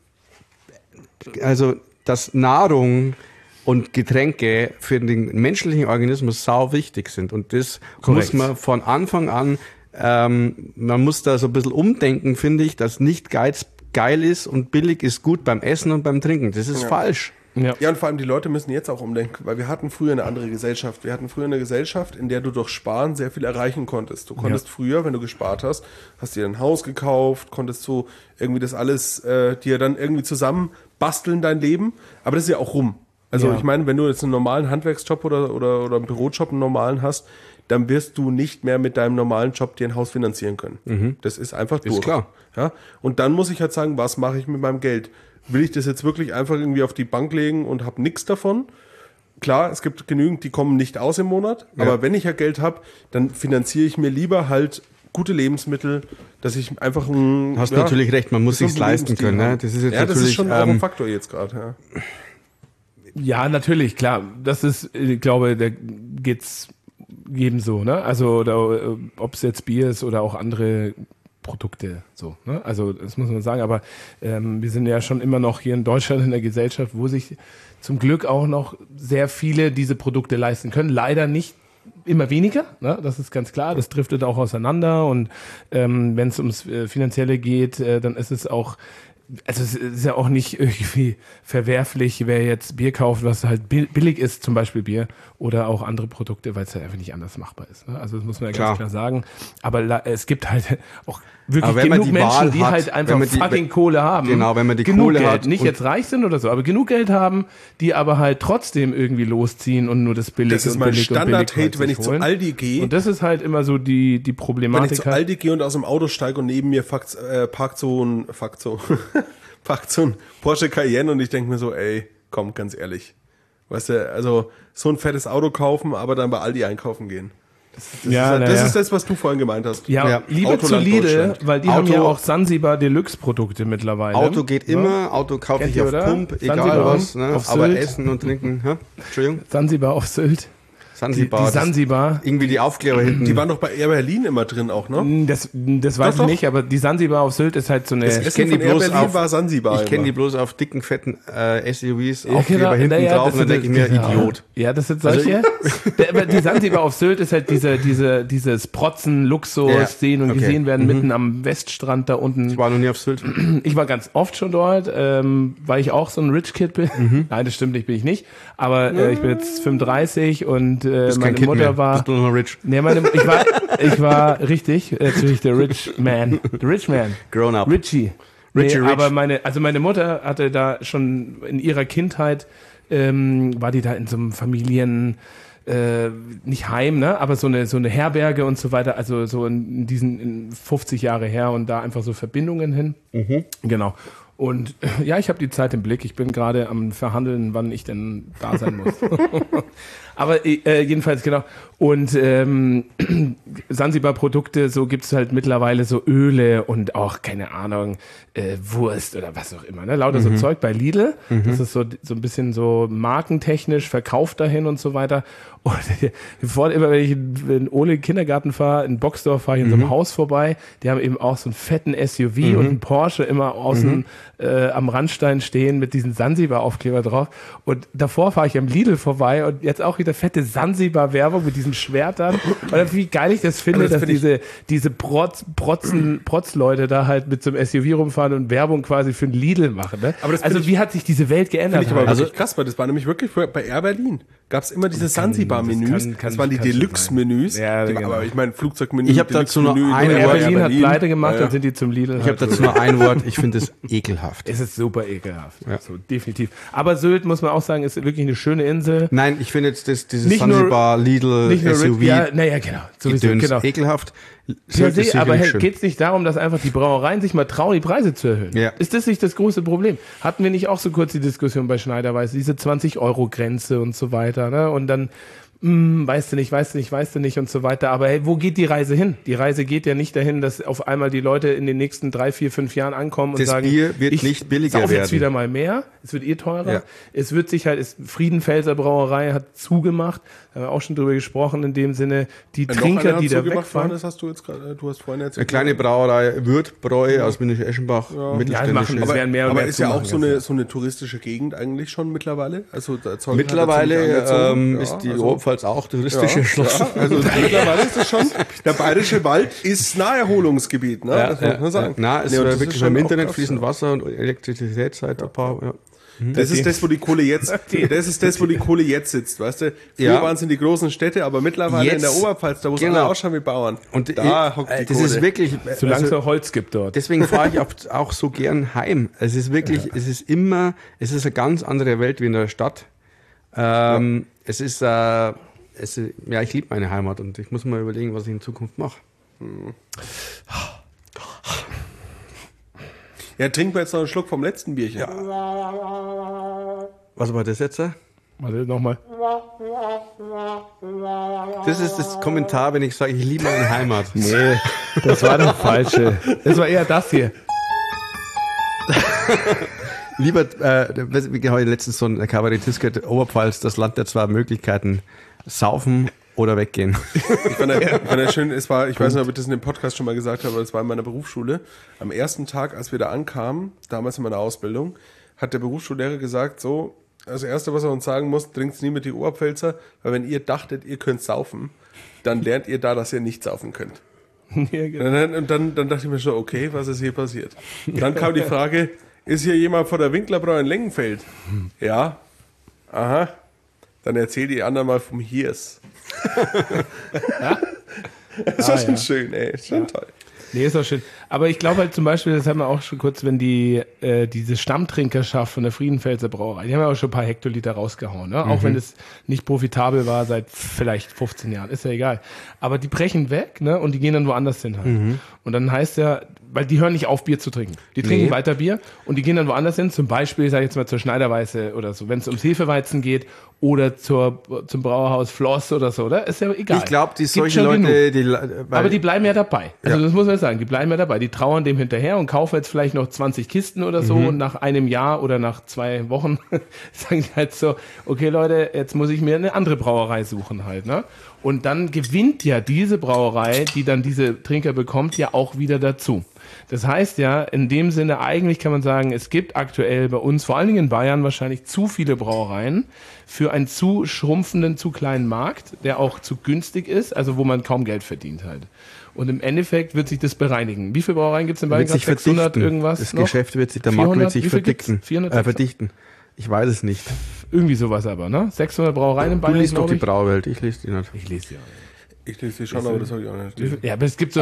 also, dass Nahrung und Getränke für den menschlichen Organismus sau wichtig sind. Und das Korrekt. muss man von Anfang an, ähm, man muss da so ein bisschen umdenken, finde ich, dass nicht Geiz geil ist und billig ist gut beim Essen und beim Trinken. Das ist falsch. Ja. Ja, und vor allem die Leute müssen jetzt auch umdenken, weil wir hatten früher eine andere Gesellschaft. Wir hatten früher eine Gesellschaft, in der du durch Sparen sehr viel erreichen konntest. Du konntest früher, wenn du gespart hast, hast dir ein Haus gekauft, konntest du irgendwie das alles äh, dir dann irgendwie zusammen basteln, dein Leben. Aber das ist ja auch rum. Also Ja. ich meine, wenn du jetzt einen normalen Handwerksjob oder, oder, oder einen Bürojob, einen normalen hast, dann wirst du nicht mehr mit deinem normalen Job dir ein Haus finanzieren können. Das ist einfach durch. klar. Ja? Und dann muss ich halt sagen, was mache ich mit meinem Geld? Will ich das jetzt wirklich einfach irgendwie auf die Bank legen und habe nichts davon? Klar, es gibt genügend, die kommen nicht aus im Monat, aber wenn ich ja Geld habe, dann finanziere ich mir lieber halt gute Lebensmittel, dass ich einfach ein... Du hast ja, natürlich recht, man muss sich's gesunden leisten Lebensstil können. Ne? haben. Das ist jetzt ja, das natürlich, ist schon auch ähm, ein Faktor jetzt gerade. Ja. Ja, natürlich, klar. Das ist, ich glaube, da geht's jedem so, ne? Also, oder, ob es jetzt Bier ist oder auch andere Produkte, so, ne? Also, das muss man sagen. Aber ähm, wir sind ja schon immer noch hier in Deutschland in der Gesellschaft, wo sich zum Glück auch noch sehr viele diese Produkte leisten können. Leider nicht immer weniger, ne? Das ist ganz klar. Das driftet auch auseinander. Und ähm, wenn es ums äh, Finanzielle geht, äh, dann ist es auch also es ist ja auch nicht irgendwie verwerflich, wer jetzt Bier kauft, was halt bi- billig ist, zum Beispiel Bier, oder auch andere Produkte, weil es ja einfach nicht anders machbar ist. Ne? Also das muss man ja Klar. ganz klar sagen. Aber la- es gibt halt auch wirklich Aber wenn man genug die Menschen, Wahl die hat, halt wenn einfach man die- fucking Kohle haben. Genau, wenn man die genug Kohle Geld, hat nicht und- jetzt reich sind oder so, aber genug Geld haben, die aber halt trotzdem irgendwie losziehen und nur das billig Das ist und mein billig und billig Standard-Hate, halt wenn sich ich zu holen. Aldi gehe. Und das ist halt immer so die, die Wenn Problematik. ich zu halt. Aldi gehe und aus dem Auto steige und neben mir parkt, äh, parkt so ein, parkt so, parkt so ein Porsche Cayenne und ich denke mir so, ey, komm, ganz ehrlich. Weißt du, also so ein fettes Auto kaufen, aber dann bei Aldi einkaufen gehen. Das, das, Ja, ist, na das ja. ist das, was du vorhin gemeint hast. Ja, Ja, lieber zu Autoland Lidl, Deutschland. weil die Auto- haben ja auch Sansibar Deluxe Produkte mittlerweile. Auto geht Ja. immer, Auto kaufe Kennt ich ihr, auf oder? Pump, egal Sansibar was, ne? auf aber Sylt. Essen und Trinken, hä? Entschuldigung, Sansibar auf Sylt. Die, Sansibar. die das- Sansibar. Irgendwie die Aufkleber hinten. Die waren doch bei Air Berlin immer drin auch, ne? Das, das weiß Doch, ich nicht, aber die Sansibar auf Sylt ist halt so eine. Das ich Essen kenn die von Air bloß Berlin auf- war Sansibar ich kenne die immer. bloß auf dicken, fetten äh, S U Vs, Ja, Aufkleber genau, hinten naja, drauf das und dann denke ich mir, ist- genau. Idiot. Ja, das sind solche. Der, aber die Sansibar auf Sylt ist halt diese, diese, dieses Protzen, Luxus, Ja, sehen und okay. gesehen werden, mitten am Weststrand da unten. Ich war noch nie auf Sylt. Ich war ganz oft schon dort, ähm, weil ich auch so ein Rich Kid bin. Mhm. Nein, das stimmt nicht, bin ich nicht. Aber äh, ich bin jetzt fünfunddreißig und äh, Bist meine kein Kind Mutter mehr. war. Bist du noch mal rich. Nee, meine, ich war, ich war richtig, äh, natürlich der Rich Man, der Rich Man, Grown up. Richie. Nee, Richie Rich. aber meine, also meine Mutter hatte da schon in ihrer Kindheit, ähm, war die da in so einem Familien, äh, nicht Heim, ne, aber so eine, so eine Herberge und so weiter, also so in diesen in fünfzig Jahre her und da einfach so Verbindungen hin. Mhm. Genau. Und äh, ja, ich habe die Zeit im Blick. Ich bin gerade am Verhandeln, wann ich denn da sein muss. Aber äh, jedenfalls, genau. Und ähm, Sansibar-Produkte, so gibt's halt mittlerweile so Öle und auch, keine Ahnung, äh, Wurst oder was auch immer. Ne? Lauter mhm. so Zeug bei Lidl. Mhm. Das ist so, so ein bisschen so markentechnisch verkauft dahin und so weiter. Und vor, immer wenn ich in, in Ole Kindergarten fahre, in Boxdorf fahre ich in so einem mhm. Haus vorbei. Die haben eben auch so einen fetten S U V mhm. und einen Porsche immer außen mhm. äh, am Randstein stehen mit diesen Sansibar-Aufkleber drauf. Und davor fahre ich am Lidl vorbei und jetzt auch wieder fette Sansibar-Werbung mit diesen Schwertern. Und wie geil ich das finde, das dass find diese, diese Protz, Protzen, Protzleute da halt mit so einem S U V rumfahren und Werbung quasi für ein Lidl machen. Ne? Aber das also ich, wie hat sich diese Welt geändert? Ich aber also krass, weil das war nämlich wirklich bei Air Berlin. Gab es immer diese Sansibar-Menüs. Das, kann, kann, das waren die Deluxe-Menüs. Ja, genau. Aber ich meine, Flugzeugmenü. Ich habe dazu noch ein Air Wort. Berlin hat pleite gemacht, ja, ja. Dann sind die zum Lidl. Ich habe dazu noch ein Wort. Ich finde es ekelhaft. Es ist super ekelhaft. Ja. So, definitiv. Aber Sylt, muss man auch sagen, ist wirklich eine schöne Insel. Nein, ich finde jetzt das, dieses Sansibar, Lidl, nicht nur S U V. Ja, naja, genau. Sowieso, genau. Ekelhaft. Ja, see, aber hey, geht es nicht darum, dass einfach die Brauereien sich mal trauen, die Preise zu erhöhen? Ja. Ist das nicht das große Problem? Hatten wir nicht auch so kurz die Diskussion bei Schneiderweiß, diese zwanzig-Euro-Grenze und so weiter, ne? Und dann, mh, weißt du nicht, weißt du nicht, weißt du nicht und so weiter. Aber hey, wo geht die Reise hin? Die Reise geht ja nicht dahin, dass auf einmal die Leute in den nächsten drei, vier, fünf Jahren ankommen und das sagen, Bier wird ich nicht billiger sauf werden. Jetzt wieder mal mehr, es wird eh teurer. Ja. Es wird sich halt, es, Friedenfelser Brauerei hat zugemacht, da haben wir auch schon drüber gesprochen, in dem Sinne, die Noch Trinker, die da wegfahren. wegfahren. Das hast du jetzt gerade, du hast vorhin erzählt. Eine kleine Brauerei, Würthbräu ja. aus München-Eschenbach, ja. mittelständisch. Ja, aber werden mehr und aber mehr ist ja auch so eine, so eine touristische Gegend eigentlich schon mittlerweile? Also mittlerweile ähm, ist die also, Oberpfalz auch touristisch erschlossen. Ja, also mittlerweile ist das schon, der Bayerische Wald ist Naherholungsgebiet, ne? Ja, das muss man sagen. Na, es nee, ist wirklich im Internet fließend Wasser und Elektrizität seit ein paar, ja. Das ist das, wo die Kohle jetzt, das ist das, wo die Kohle jetzt sitzt, weißt du? Früher ja. waren es in die großen Städte, aber mittlerweile jetzt, in der Oberpfalz, da wo es genau. alle ausschauen wie Bauern. Und da hockt die das Kohle. Ist wirklich, solange es also, Holz gibt dort. Deswegen fahre ich auch, auch so gern heim. Es ist wirklich, ja. es ist immer, es ist eine ganz andere Welt wie in der Stadt. Ähm, ja. Es ist, äh, es ist, ja, ich liebe meine Heimat und ich muss mal überlegen, was ich in Zukunft mache. Hm. Ja, trinken wir jetzt noch einen Schluck vom letzten Bierchen. Ja. Was war das jetzt? Warte, nochmal. Das ist das Kommentar, wenn ich sage, ich liebe meine Heimat. Nee, das war das Falsche. Das war eher das hier. Lieber, äh, wir haben letztens so ein Kabarettist gehört, Oberpfalz, das Land der zwei Möglichkeiten, saufen oder weggehen. Ich fand ja, ich fand ja schön, es war, ich weiß nicht, ob ich das in dem Podcast schon mal gesagt habe, aber es war in meiner Berufsschule. Am ersten Tag, als wir da ankamen, damals in meiner Ausbildung, hat der Berufsschullehrer gesagt, so, das Erste, was er uns sagen muss, trinkt's nie mit die Oberpfälzer, weil wenn ihr dachtet, ihr könnt saufen, dann lernt ihr da, dass ihr nicht saufen könnt. Ja, genau. Und dann, und dann, dann dachte ich mir schon, okay, was ist hier passiert? Und dann kam die Frage, ist hier jemand von der Winklerbräu in Lengenfeld? Ja. Aha. Dann erzähl die anderen mal vom Hiers. Ja? Das war ah, schon ja. schön, ey. Schon ja. toll. Nee, ist auch schön. Aber ich glaube halt zum Beispiel, das haben wir auch schon kurz, wenn die äh, diese Stammtrinkerschaft von der Friedenfelser Brauerei, die haben ja auch schon ein paar Hektoliter rausgehauen, ne? Mhm. Auch wenn es nicht profitabel war seit vielleicht fünfzehn Jahren, ist ja egal. Aber die brechen weg, ne? Und die gehen dann woanders hin halt. Mhm. Und dann heißt ja, weil die hören nicht auf, Bier zu trinken. Die trinken nee. weiter Bier und die gehen dann woanders hin, zum Beispiel, sag ich jetzt mal, zur Schneiderweiße oder so, wenn es ums Hefeweizen geht oder zur, zum Brauerhaus Floss oder so, oder? Ist ja egal. Ich glaube, die solche Leute, die, aber die bleiben ja dabei. Also ja. das muss man sagen, die bleiben ja dabei. Die trauern dem hinterher und kaufen jetzt vielleicht noch zwanzig Kisten oder so mhm. und nach einem Jahr oder nach zwei Wochen sagen die halt so, okay Leute, jetzt muss ich mir eine andere Brauerei suchen halt, ne? Und dann gewinnt ja diese Brauerei, die dann diese Trinker bekommt, ja auch wieder dazu. Das heißt ja, in dem Sinne, eigentlich kann man sagen, es gibt aktuell bei uns, vor allen Dingen in Bayern, wahrscheinlich zu viele Brauereien für einen zu schrumpfenden, zu kleinen Markt, der auch zu günstig ist, also wo man kaum Geld verdient halt. Und im Endeffekt wird sich das bereinigen. Wie viele Brauereien gibt es in Bayern? Wird sich sechshundert verdichten. Irgendwas Das noch? Geschäft wird sich, der Markt wird sich verdichten. vierhundert, äh, verdichten. Ich weiß es nicht. Irgendwie sowas aber, ne? sechshundert Brauereien in Bayern. Du liest doch die Brauwelt, ich lese die nicht. Ich lese die auch nicht. Ich lese die schon, aber das habe ich auch nicht. Ja, aber es gibt so, aber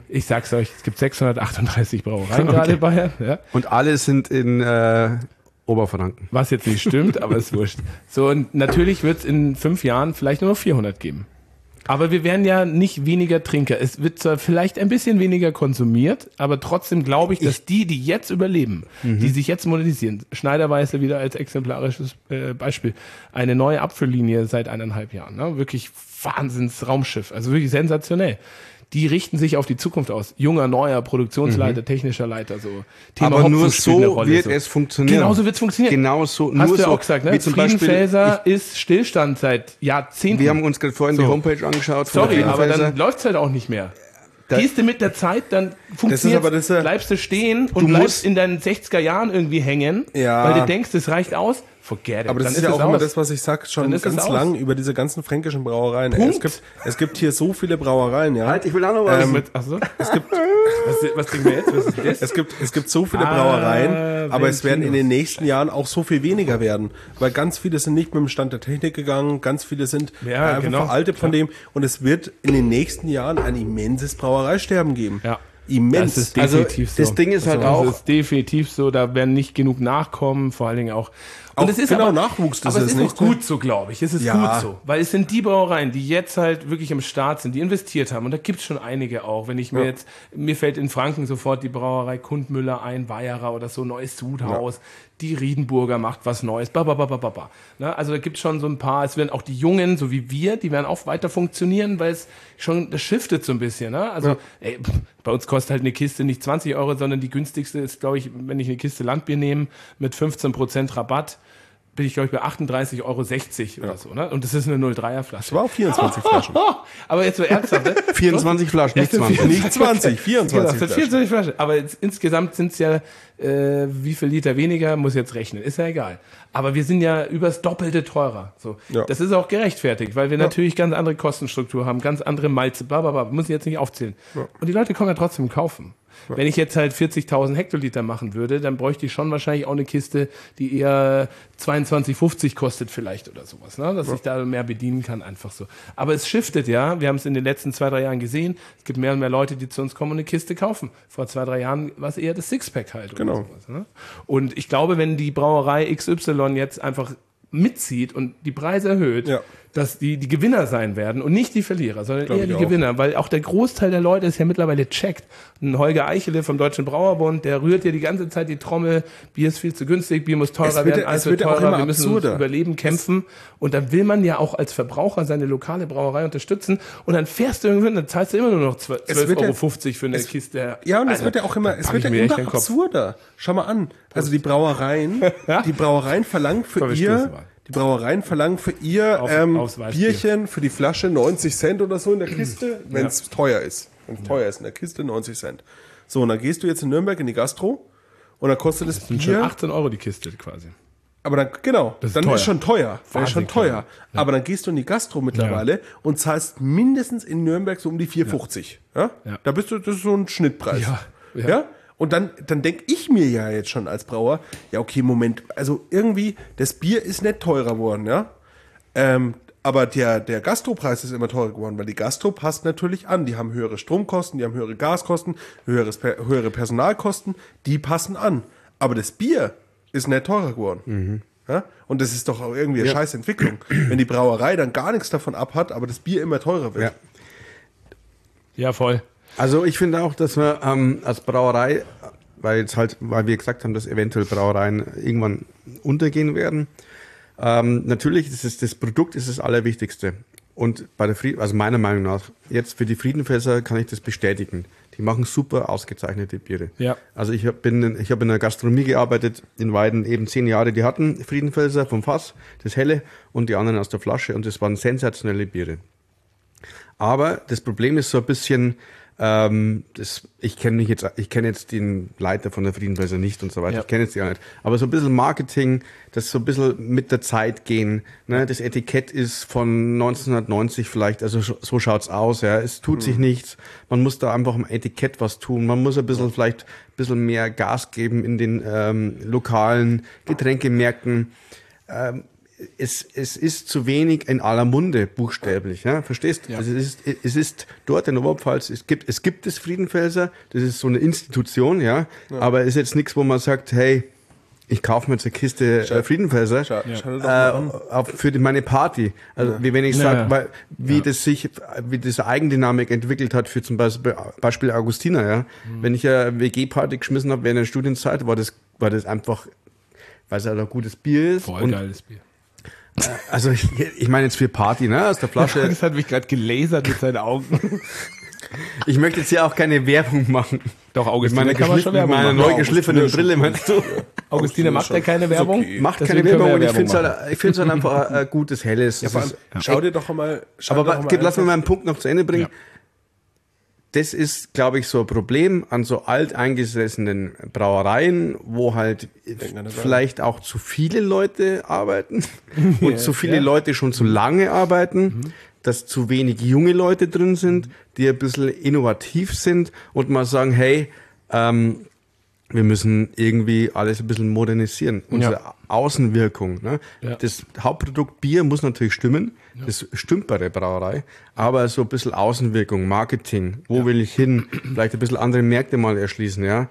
Ich sag's euch, es gibt sechshundertachtunddreißig Brauereien gerade in Bayern. Ja. Und alle sind in äh, Oberfranken. Was jetzt nicht stimmt, aber ist wurscht. So, und natürlich wird es in fünf Jahren vielleicht nur noch vierhundert geben. Aber wir werden ja nicht weniger Trinker. Es wird zwar vielleicht ein bisschen weniger konsumiert, aber trotzdem glaube ich, dass die, die jetzt überleben, mhm. die sich jetzt modernisieren, Schneiderweise wieder als exemplarisches äh, Beispiel, eine neue Abfülllinie seit eineinhalb Jahren, ne? Wirklich Wahnsinns-Raumschiff, also wirklich sensationell. Die richten sich auf die Zukunft aus. Junger, neuer Produktionsleiter, mhm. technischer Leiter, so. Thema Aber Hopfen nur so Rolle, wird so. es funktionieren. Genauso wird es funktionieren. Genau so. Hast nur du ja so, auch gesagt, ne? Friedenfelser ist Stillstand seit Jahrzehnten. Wir haben uns gerade vorhin so. die Homepage angeschaut. Sorry, aber dann läuft's halt auch nicht mehr. Da Gehst du mit der Zeit, dann funktioniert es, ja, bleibst du stehen und bleibst in deinen sechziger Jahren irgendwie hängen, ja. weil du denkst, es reicht aus. Forget it. Aber das dann ist ja ist auch aus. immer das, was ich sag, schon ganz lang über diese ganzen fränkischen Brauereien. Ey, es gibt, es gibt hier so viele Brauereien, ja. Halt, ich will auch noch was. Ähm, mit, achso. Es gibt, was, was trinken wir jetzt? Was ist das? Es gibt, es gibt so viele ah, Brauereien, aber es werden in den nächsten Jahren auch so viel weniger werden. Weil ganz viele sind nicht mit dem Stand der Technik gegangen, ganz viele sind ja, einfach genau, veraltet klar. von dem und es wird in den nächsten Jahren ein immenses Brauereisterben geben. Ja. Immens. Das ist definitiv also, so. Das Ding ist halt also, auch. Das ist definitiv so, da werden nicht genug nachkommen, vor allen Dingen auch. Und auch es ist genau aber, Nachwuchs, das aber ist es ist nicht auch gut so, glaube ich. Es ist ja. gut so. Weil es sind die Brauereien, die jetzt halt wirklich im Start sind, die investiert haben. Und da gibt's schon einige auch. Wenn ich mir ja. jetzt, mir fällt in Franken sofort die Brauerei Kundmüller ein, Weierer oder so, Neues Sudhaus. Ja. Die Riedenburger macht was Neues. Ba, ba, ba, ba, ba, ba. Ne? Also da gibt's schon so ein paar. Es werden auch die Jungen, so wie wir, die werden auch weiter funktionieren, weil es schon, das shiftet so ein bisschen. Ne? Also ja. ey, pff, bei uns kostet halt eine Kiste nicht zwanzig Euro, sondern die günstigste ist, glaube ich, wenn ich eine Kiste Landbier nehme, mit fünfzehn Prozent Rabatt, bin ich, glaube ich, bei achtunddreißig Euro sechzig oder ja. so, ne? Und das ist eine null Komma dreier Flasche. Das war auch vierundzwanzig Flaschen. Aber jetzt so ernsthaft, ne? vierundzwanzig Flaschen, nicht zwanzig. Nicht zwanzig, vierundzwanzig genau, vierundzwanzig Flaschen. Aber jetzt, insgesamt sind es ja, äh, wie viel Liter weniger, muss jetzt rechnen. Ist ja egal. Aber wir sind ja übers Doppelte teurer. So. Ja. Das ist auch gerechtfertigt, weil wir ja. natürlich ganz andere Kostenstruktur haben, ganz andere Malze, bla, bla, bla. Muss ich jetzt nicht aufzählen. Ja. Und die Leute kommen ja trotzdem kaufen. Ja. Wenn ich jetzt halt vierzigtausend Hektoliter machen würde, dann bräuchte ich schon wahrscheinlich auch eine Kiste, die eher zweiundzwanzig fünfzig kostet vielleicht oder sowas, ne? Dass ja. ich da mehr bedienen kann, einfach so. Aber es shiftet ja, wir haben es in den letzten zwei, drei Jahren gesehen, es gibt mehr und mehr Leute, die zu uns kommen und eine Kiste kaufen. Vor zwei, drei Jahren war es eher das Sixpack halt. Oder genau. sowas, ne? Und ich glaube, wenn die Brauerei X Y jetzt einfach mitzieht und die Preise erhöht, ja. dass die die Gewinner sein werden und nicht die Verlierer, sondern Glaub eher die auch. Gewinner, weil auch der Großteil der Leute ist ja mittlerweile checkt. Ein Holger Eichele vom Deutschen Brauerbund, der rührt ja die ganze Zeit die Trommel, Bier ist viel zu günstig, Bier muss teurer werden, alles wird teurer, wir müssen ums Überleben kämpfen. Und dann will man ja auch als Verbraucher seine lokale Brauerei unterstützen und dann fährst du irgendwann, dann zahlst du immer nur noch zwölf Euro fünfzig für eine es, Kiste. Ja, und es wird ja auch immer, es wird ja immer absurder. Schau mal an, also die Brauereien, ja? die Brauereien verlangen für Komm, ihr... Die Brauereien verlangen für ihr Auf, ähm, Bierchen für die Flasche neunzig Cent oder so in der Kiste, wenn es ja. teuer ist. Wenn es ja. teuer ist in der Kiste, neunzig Cent. So, und dann gehst du jetzt in Nürnberg in die Gastro und dann kostet das, das sind Bier... schon achtzehn Euro die Kiste quasi. Aber dann, genau, ist dann teuer. ist schon teuer. Dann ist schon teuer. Ja. Aber dann gehst du in die Gastro mittlerweile ja. und zahlst mindestens in Nürnberg so um die vier fünfzig. Ja. Ja? Ja. Da bist du, das ist so ein Schnittpreis. Ja. Ja. ja? Und dann, dann denke ich mir ja jetzt schon als Brauer, ja okay, Moment, also irgendwie, das Bier ist nicht teurer geworden, ja. Ähm, aber der, der Gastropreis ist immer teurer geworden, weil die Gastro passt natürlich an. Die haben höhere Stromkosten, die haben höhere Gaskosten, höheres, höhere Personalkosten, die passen an. Aber das Bier ist nicht teurer geworden. Mhm. Ja? Und das ist doch auch irgendwie eine ja. scheiß Entwicklung. Wenn die Brauerei dann gar nichts davon abhat, aber das Bier immer teurer wird. Ja, ja voll. Also ich finde auch, dass wir ähm, als Brauerei, weil jetzt halt, weil wir gesagt haben, dass eventuell Brauereien irgendwann untergehen werden, ähm, natürlich ist es, das Produkt ist das Allerwichtigste. Und bei der Fried, also meiner Meinung nach, jetzt für die Friedenfelser kann ich das bestätigen. Die machen super ausgezeichnete Biere. Ja. Also ich habe bin, ich hab in der Gastronomie gearbeitet in Weiden, eben zehn Jahre. Die hatten Friedenfelser vom Fass, das helle, und die anderen aus der Flasche. Und das waren sensationelle Biere. Aber das Problem ist so ein bisschen, Ähm, das, ich kenne mich jetzt, ich kenne jetzt den Leiter von der Friedenfelser nicht und so weiter. Ja. Ich kenne jetzt die auch nicht. Aber so ein bisschen Marketing, das so ein bisschen mit der Zeit gehen. Ne? Das Etikett ist von neunzehnhundertneunzig vielleicht, also so schaut's aus. Ja, es tut mhm. sich nichts. Man muss da einfach am Etikett was tun. Man muss ein bisschen vielleicht ein bisschen mehr Gas geben in den ähm, lokalen Getränkemärkten. Ähm, es, es ist zu wenig in aller Munde, buchstäblich, ja, verstehst? Ja. Also es ist, es ist dort in Oberpfalz, es gibt, es gibt das Friedenfelser, das ist so eine Institution, ja, ja. aber es ist jetzt nichts, wo man sagt, hey, ich kaufe mir jetzt eine Kiste äh, Friedenfelser schau, schau äh, auf, für die, meine Party. Also ja. wie wenn ich Ja, sage, ja. weil wie Ja. das sich, wie diese Eigendynamik entwickelt hat für zum Beispiel, Beispiel Augustiner, ja. Mhm. Wenn ich eine W G-Party geschmissen habe während der Studienzeit, war das, war das einfach, weil es halt ein gutes Bier ist. Voll und, geiles Bier. Also ich, ich meine jetzt für Party, ne, aus der Flasche. Das hat mich gerade gelasert mit seinen Augen. Ich möchte jetzt hier auch keine Werbung machen. Doch, Mit Augustiner meiner, kann man schon mit Werbung meiner machen. neu geschliffenen Brille, meinst du? Augustiner macht ja keine Werbung. okay. Macht Deswegen keine können Werbung wir und ich Werbung finde es halt, ich find's halt einfach ein, ein gutes Helles. Ja, Das vor allem, ist, schau dir doch mal. Schau aber dir doch wa- mal geht, lass mich einfach- meinen Punkt noch zu Ende bringen. Ja. Das ist, glaube ich, so ein Problem an so alteingesessenen Brauereien, wo halt an das vielleicht auch zu viele Leute arbeiten und zu viele ja. Leute schon zu lange arbeiten, dass zu wenig junge Leute drin sind, die ein bisschen innovativ sind und mal sagen, hey, ähm, wir müssen irgendwie alles ein bisschen modernisieren. Unsere Ja. Außenwirkung. Ne? Ja. Das Hauptprodukt Bier muss natürlich stimmen. Das stimmt bei der Brauerei. Aber so ein bisschen Außenwirkung, Marketing. Wo will ich hin? Vielleicht ein bisschen andere Märkte mal erschließen. Ja,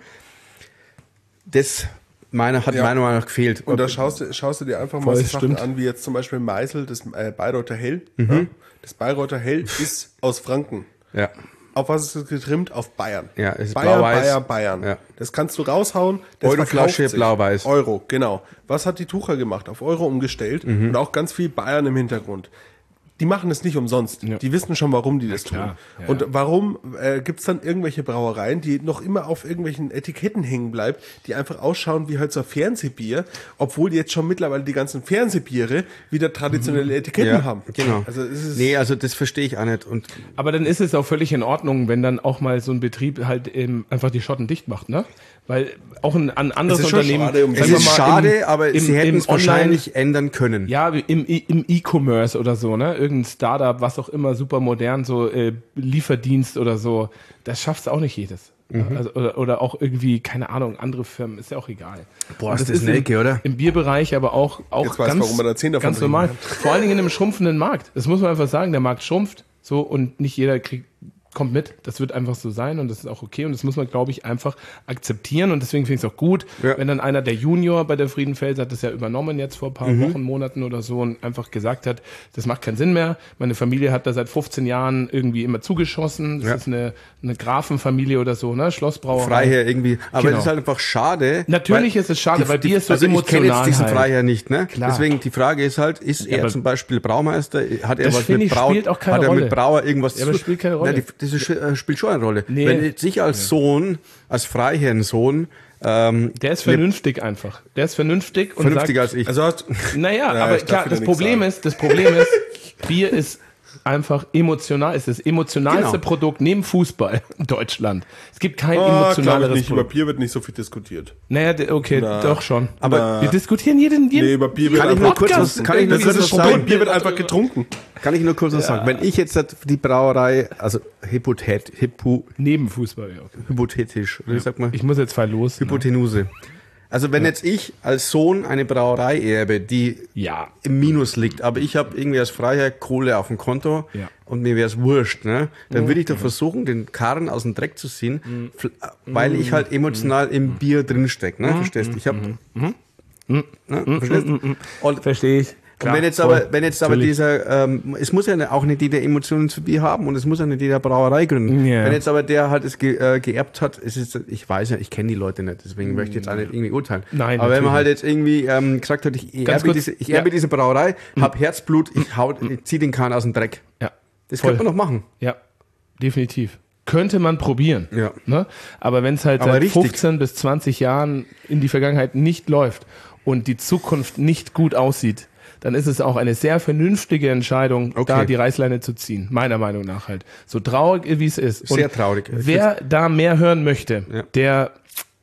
das meiner, hat Ja. meiner Meinung nach gefehlt. Und da schaust du, schaust du dir einfach mal Voll, so Sachen stimmt. an, wie jetzt zum Beispiel Meißel, das äh, Bayreuther Hell. Mhm. Ja? Das Bayreuther Hell ist aus Franken. ja. Auf was ist es getrimmt? Auf Bayern. Ja, es ist Bayern, blau-weiß. Bayern, Bayern. Ja. Das kannst du raushauen. Das Euroflasche, verkauft sich. blau-weiß. Euro, genau. Was hat die Tucher gemacht? Auf Euro umgestellt Mhm. und auch ganz viel Bayern im Hintergrund. Die machen es nicht umsonst. Ja. Die wissen schon, warum die das tun. klar. Ja, und ja. warum äh, gibt's dann irgendwelche Brauereien, die noch immer auf irgendwelchen Etiketten hängen bleibt, die einfach ausschauen wie halt so ein Fernsehbier, obwohl jetzt schon mittlerweile die ganzen Fernsehbiere wieder traditionelle Etiketten Ja, haben. genau. Also es ist Nee, also das verstehe ich auch nicht. Und Aber dann ist es auch völlig in Ordnung, wenn dann auch mal so ein Betrieb halt eben einfach die Schotten dicht macht, ne? Weil auch ein, ein anderes Es ist schon Unternehmen. schade um- es sagen wir ist mal, schade, im- aber im- sie hätten im es wahrscheinlich ändern können. Ja, wie im, I- im E-Commerce oder so, ne? Irgendein Startup, was auch immer, super modern, so äh, Lieferdienst oder so. Das schafft's auch nicht jedes. Mhm. Also, oder, oder auch irgendwie, keine Ahnung, andere Firmen, ist ja auch egal. Boah, Und ist das im, nelke, oder? Im Bierbereich, aber auch, auch Jetzt weiß, ganz, warum wir da zehn davon ganz trinken. normal. Vor allen Dingen in einem schrumpfenden Markt. Das muss man einfach sagen, der Markt schrumpft so und nicht jeder kriegt, kommt mit. Das wird einfach so sein und das ist auch okay und das muss man, glaube ich, einfach akzeptieren und deswegen finde ich es auch gut, Ja. wenn dann einer, der Junior bei der Friedenfels hat das ja übernommen jetzt vor ein paar Mhm. Wochen, Monaten oder so und einfach gesagt hat, das macht keinen Sinn mehr. Meine Familie hat da seit fünfzehn Jahren irgendwie immer zugeschossen. Das Ja. ist eine, eine Grafenfamilie oder so, ne? Schlossbrauerei. Freiherr irgendwie. Aber Genau. es ist halt einfach schade. Natürlich ist es schade, weil Bier ist so also ich kenne emotional jetzt diesen halt. Freiherr nicht, ne? Klar. Deswegen die Frage ist halt, ist Ja, er aber- zum Beispiel Braumeister? Hat er Das was finde mit ich, Brau? spielt auch keine hat er Rolle. mit Brauer irgendwas Ja, aber spielt keine Rolle. Nein, die, das ist, äh, spielt schon eine Rolle. Nee. Wenn jetzt ich als Sohn, als Freiherrensohn, ähm, Der ist vernünftig einfach. Der ist vernünftig und vernünftiger sagt, als ich. Also hast, naja, Ja, aber ich darf klar, wieder das nichts Problem sagen. ist, das Problem ist, Bier ist einfach emotional, ist das emotionalste Genau. Produkt neben Fußball in Deutschland. Es gibt kein ah, glaube ich emotionaleres nicht. Über Produkt. Bier wird nicht so viel diskutiert. Naja, d- okay, Na. doch schon. Aber wir diskutieren jeden, jeden Nee, über Bier wird kann ich nur einfach kurz Podcast. was, kann ich nur Das kurz ist was das Problem. sagen? Bier wird einfach getrunken. Kann ich nur kurz was sagen? Wenn ich jetzt die Brauerei, also hypothet, hypo, neben Fußball. Ja, okay. hypothetisch, oder wie sagt man? Ich muss jetzt voll los. Ne? Hypotenuse. Also wenn jetzt ich als Sohn eine Brauerei erbe, die Ja. im Minus liegt, aber ich habe irgendwie als Freiherr Kohle auf dem Konto Ja. und mir wäre es wurscht, ne? Dann würde ich doch versuchen, den Karren aus dem Dreck zu ziehen, fl- weil ich halt emotional im Bier drinstecke, ne? Verstehst du? Ich habe ne? Verstehst du? Und Verstehe ich. und wenn jetzt aber, wenn jetzt aber dieser, ähm, es muss ja auch nicht jeder Emotionen zu Bier haben und es muss ja nicht jeder Brauerei gründen. Ja. Wenn jetzt aber der halt es ge, äh, geerbt hat, es ist, ich weiß ja, ich kenne die Leute nicht, deswegen möchte ich jetzt auch nicht irgendwie urteilen. Nein, aber wenn man natürlich halt jetzt irgendwie ähm, gesagt hat, ich Ganz erbe, kurz, diese, ich ja. erbe diese Brauerei, hab Herzblut, ich hau, ich zieh den Kahn aus dem Dreck. Ja. Das Voll. könnte man noch machen. Ja, definitiv. Könnte man probieren. Ja. Ne? Aber wenn es halt Aber seit richtig. fünfzehn bis zwanzig Jahren in die Vergangenheit nicht läuft und die Zukunft nicht gut aussieht, dann ist es auch eine sehr vernünftige Entscheidung, Okay. da die Reißleine zu ziehen. Meiner Meinung nach halt. So traurig, wie es ist. Sehr traurig. Ich Wer da mehr hören möchte, Ja. der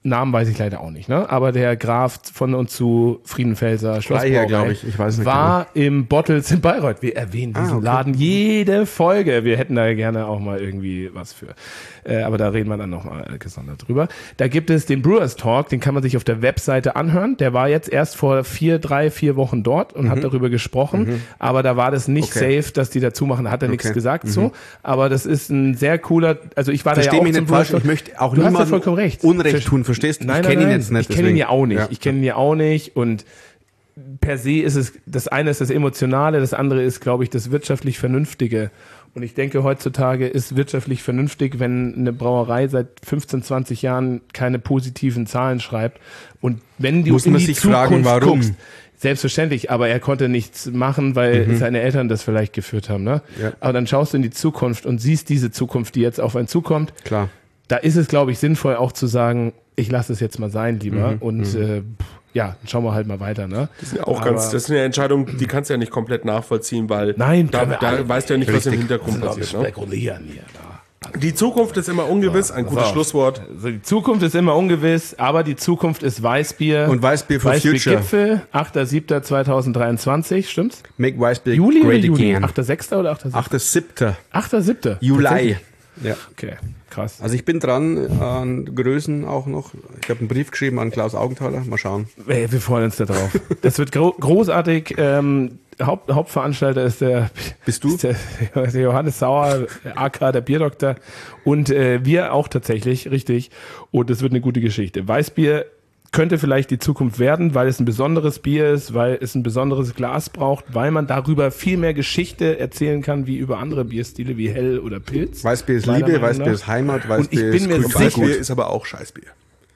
Namen weiß ich leider auch nicht, ne? Aber der Graf von und zu Friedenfelser Schlossbrauerei, glaube ich. Ich weiß nicht war im Bottles in Bayreuth. Wir erwähnen diesen Ah, okay. Laden jede Folge. Wir hätten da gerne auch mal irgendwie was für. Äh, aber da reden wir dann nochmal gesondert drüber. Da gibt es den Brewers Talk, den kann man sich auf der Webseite anhören. Der war jetzt erst vor vier, drei, vier Wochen dort und Mhm. hat darüber gesprochen. Mhm. Aber da war das nicht Okay. safe, dass die dazu machen. Da hat er nichts Okay. gesagt Mhm. so. Aber das ist ein sehr cooler, also ich war Versteh da ja auch mich zum nicht falsch, Brewers ich Talk. möchte auch Du hast ja niemandem vollkommen recht. Unrecht tun, verstehst du? Nein, Ich nein, kenne ihn nein. jetzt nicht. Ich kenne ihn ja auch nicht. Ja. Ich kenne ihn ja auch nicht und per se ist es, das eine ist das Emotionale, das andere ist, glaube ich, das wirtschaftlich Vernünftige. Und ich denke, heutzutage ist wirtschaftlich vernünftig, wenn eine Brauerei seit fünfzehn, zwanzig Jahren keine positiven Zahlen schreibt. Und wenn du Muss in man die sich Zukunft fragen, warum? guckst, selbstverständlich, aber er konnte nichts machen, weil Mhm. seine Eltern das vielleicht geführt haben. Ne? Ja. Aber dann schaust du in die Zukunft und siehst diese Zukunft, die jetzt auf einen zukommt. Klar. Da ist es, glaube ich, sinnvoll auch zu sagen, ich lasse es jetzt mal sein, lieber. Mhm. Und äh, pff, ja, dann schauen wir halt mal weiter. Ne? Das ist ja auch Aber- ganz, das ist eine Entscheidung, die kannst du ja nicht komplett nachvollziehen, weil Nein, da, können wir da alle- weißt du ja nicht, was im Richtig. Hintergrund wir passiert. Ne? spekulieren hier. Da. Die Zukunft ist immer ungewiss, ein gutes So. Schlusswort. Also die Zukunft ist immer ungewiss, aber die Zukunft ist Weißbier. Und Weißbier for Future. Weißbier-Gipfel, achter siebter zweitausenddreiundzwanzig, stimmt's? Make Weißbier Juli oder great Juli? again. achter sechster oder achter siebter? achter siebter achter siebter Juli. Tatsächlich? Ja. Okay, krass. Also ich bin dran an Größen auch noch. Ich habe einen Brief geschrieben an Klaus Augenthaler. Mal schauen. Ey, wir freuen uns da drauf. Das wird gro großartig. Ähm, Haupt Hauptveranstalter ist der, Bist du? ist der, der Johannes Sauer, A K der Bierdoktor. Und äh, wir auch tatsächlich, richtig. Und es wird eine gute Geschichte. Weißbier könnte vielleicht die Zukunft werden, weil es ein besonderes Bier ist, weil es ein besonderes Glas braucht, weil man darüber viel mehr Geschichte erzählen kann, wie über andere Bierstile, wie Hell oder Pilz. Weißbier ist Meiner Liebe, Meinung Weißbier nach. ist Heimat, Und Weißbier ich bin ist mir Kultur. sicher- Weißbier ist aber auch Scheißbier.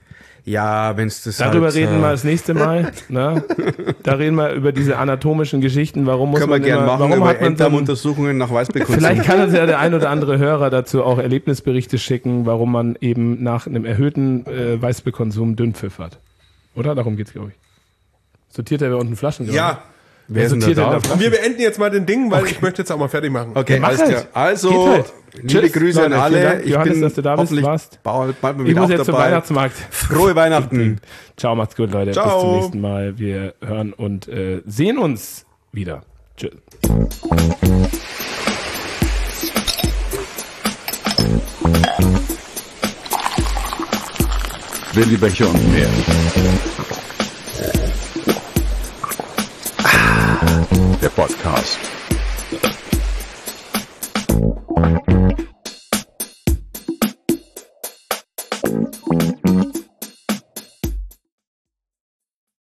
Ja, wenn es das Darüber halt, reden äh, wir das nächste Mal. Ne? Da reden wir über diese anatomischen Geschichten. Warum muss können wir man gerne immer, machen warum über hat man so ein, Enddarmuntersuchungen nach Weißbierkonsum. vielleicht kann uns ja der ein oder andere Hörer dazu auch Erlebnisberichte schicken, warum man eben nach einem erhöhten äh, Weißbierkonsum Dünnpfiff hat. Oder? Darum geht's, glaube ich. Sortiert er unten Flaschen? glaube Ja, ich. Wer ist denn da sortiert da? denn da und wir beenden jetzt mal den Ding, weil ich möchte jetzt auch mal fertig machen. Okay, Mach alles halt. klar. Also, Geht halt. liebe Tschüss, Grüße an Leute, alle. vielen Dank, Ich Johannes, bin dass du da bist, hoffentlich warst. bald, bald mal Ich wieder muss auch jetzt zum dabei. Weihnachtsmarkt. Frohe Weihnachten. Ciao, macht's gut, Leute. Ciao. Bis zum nächsten Mal. Wir hören und äh, sehen uns wieder. Tschüss. Willi Becher und mehr. Der Podcast.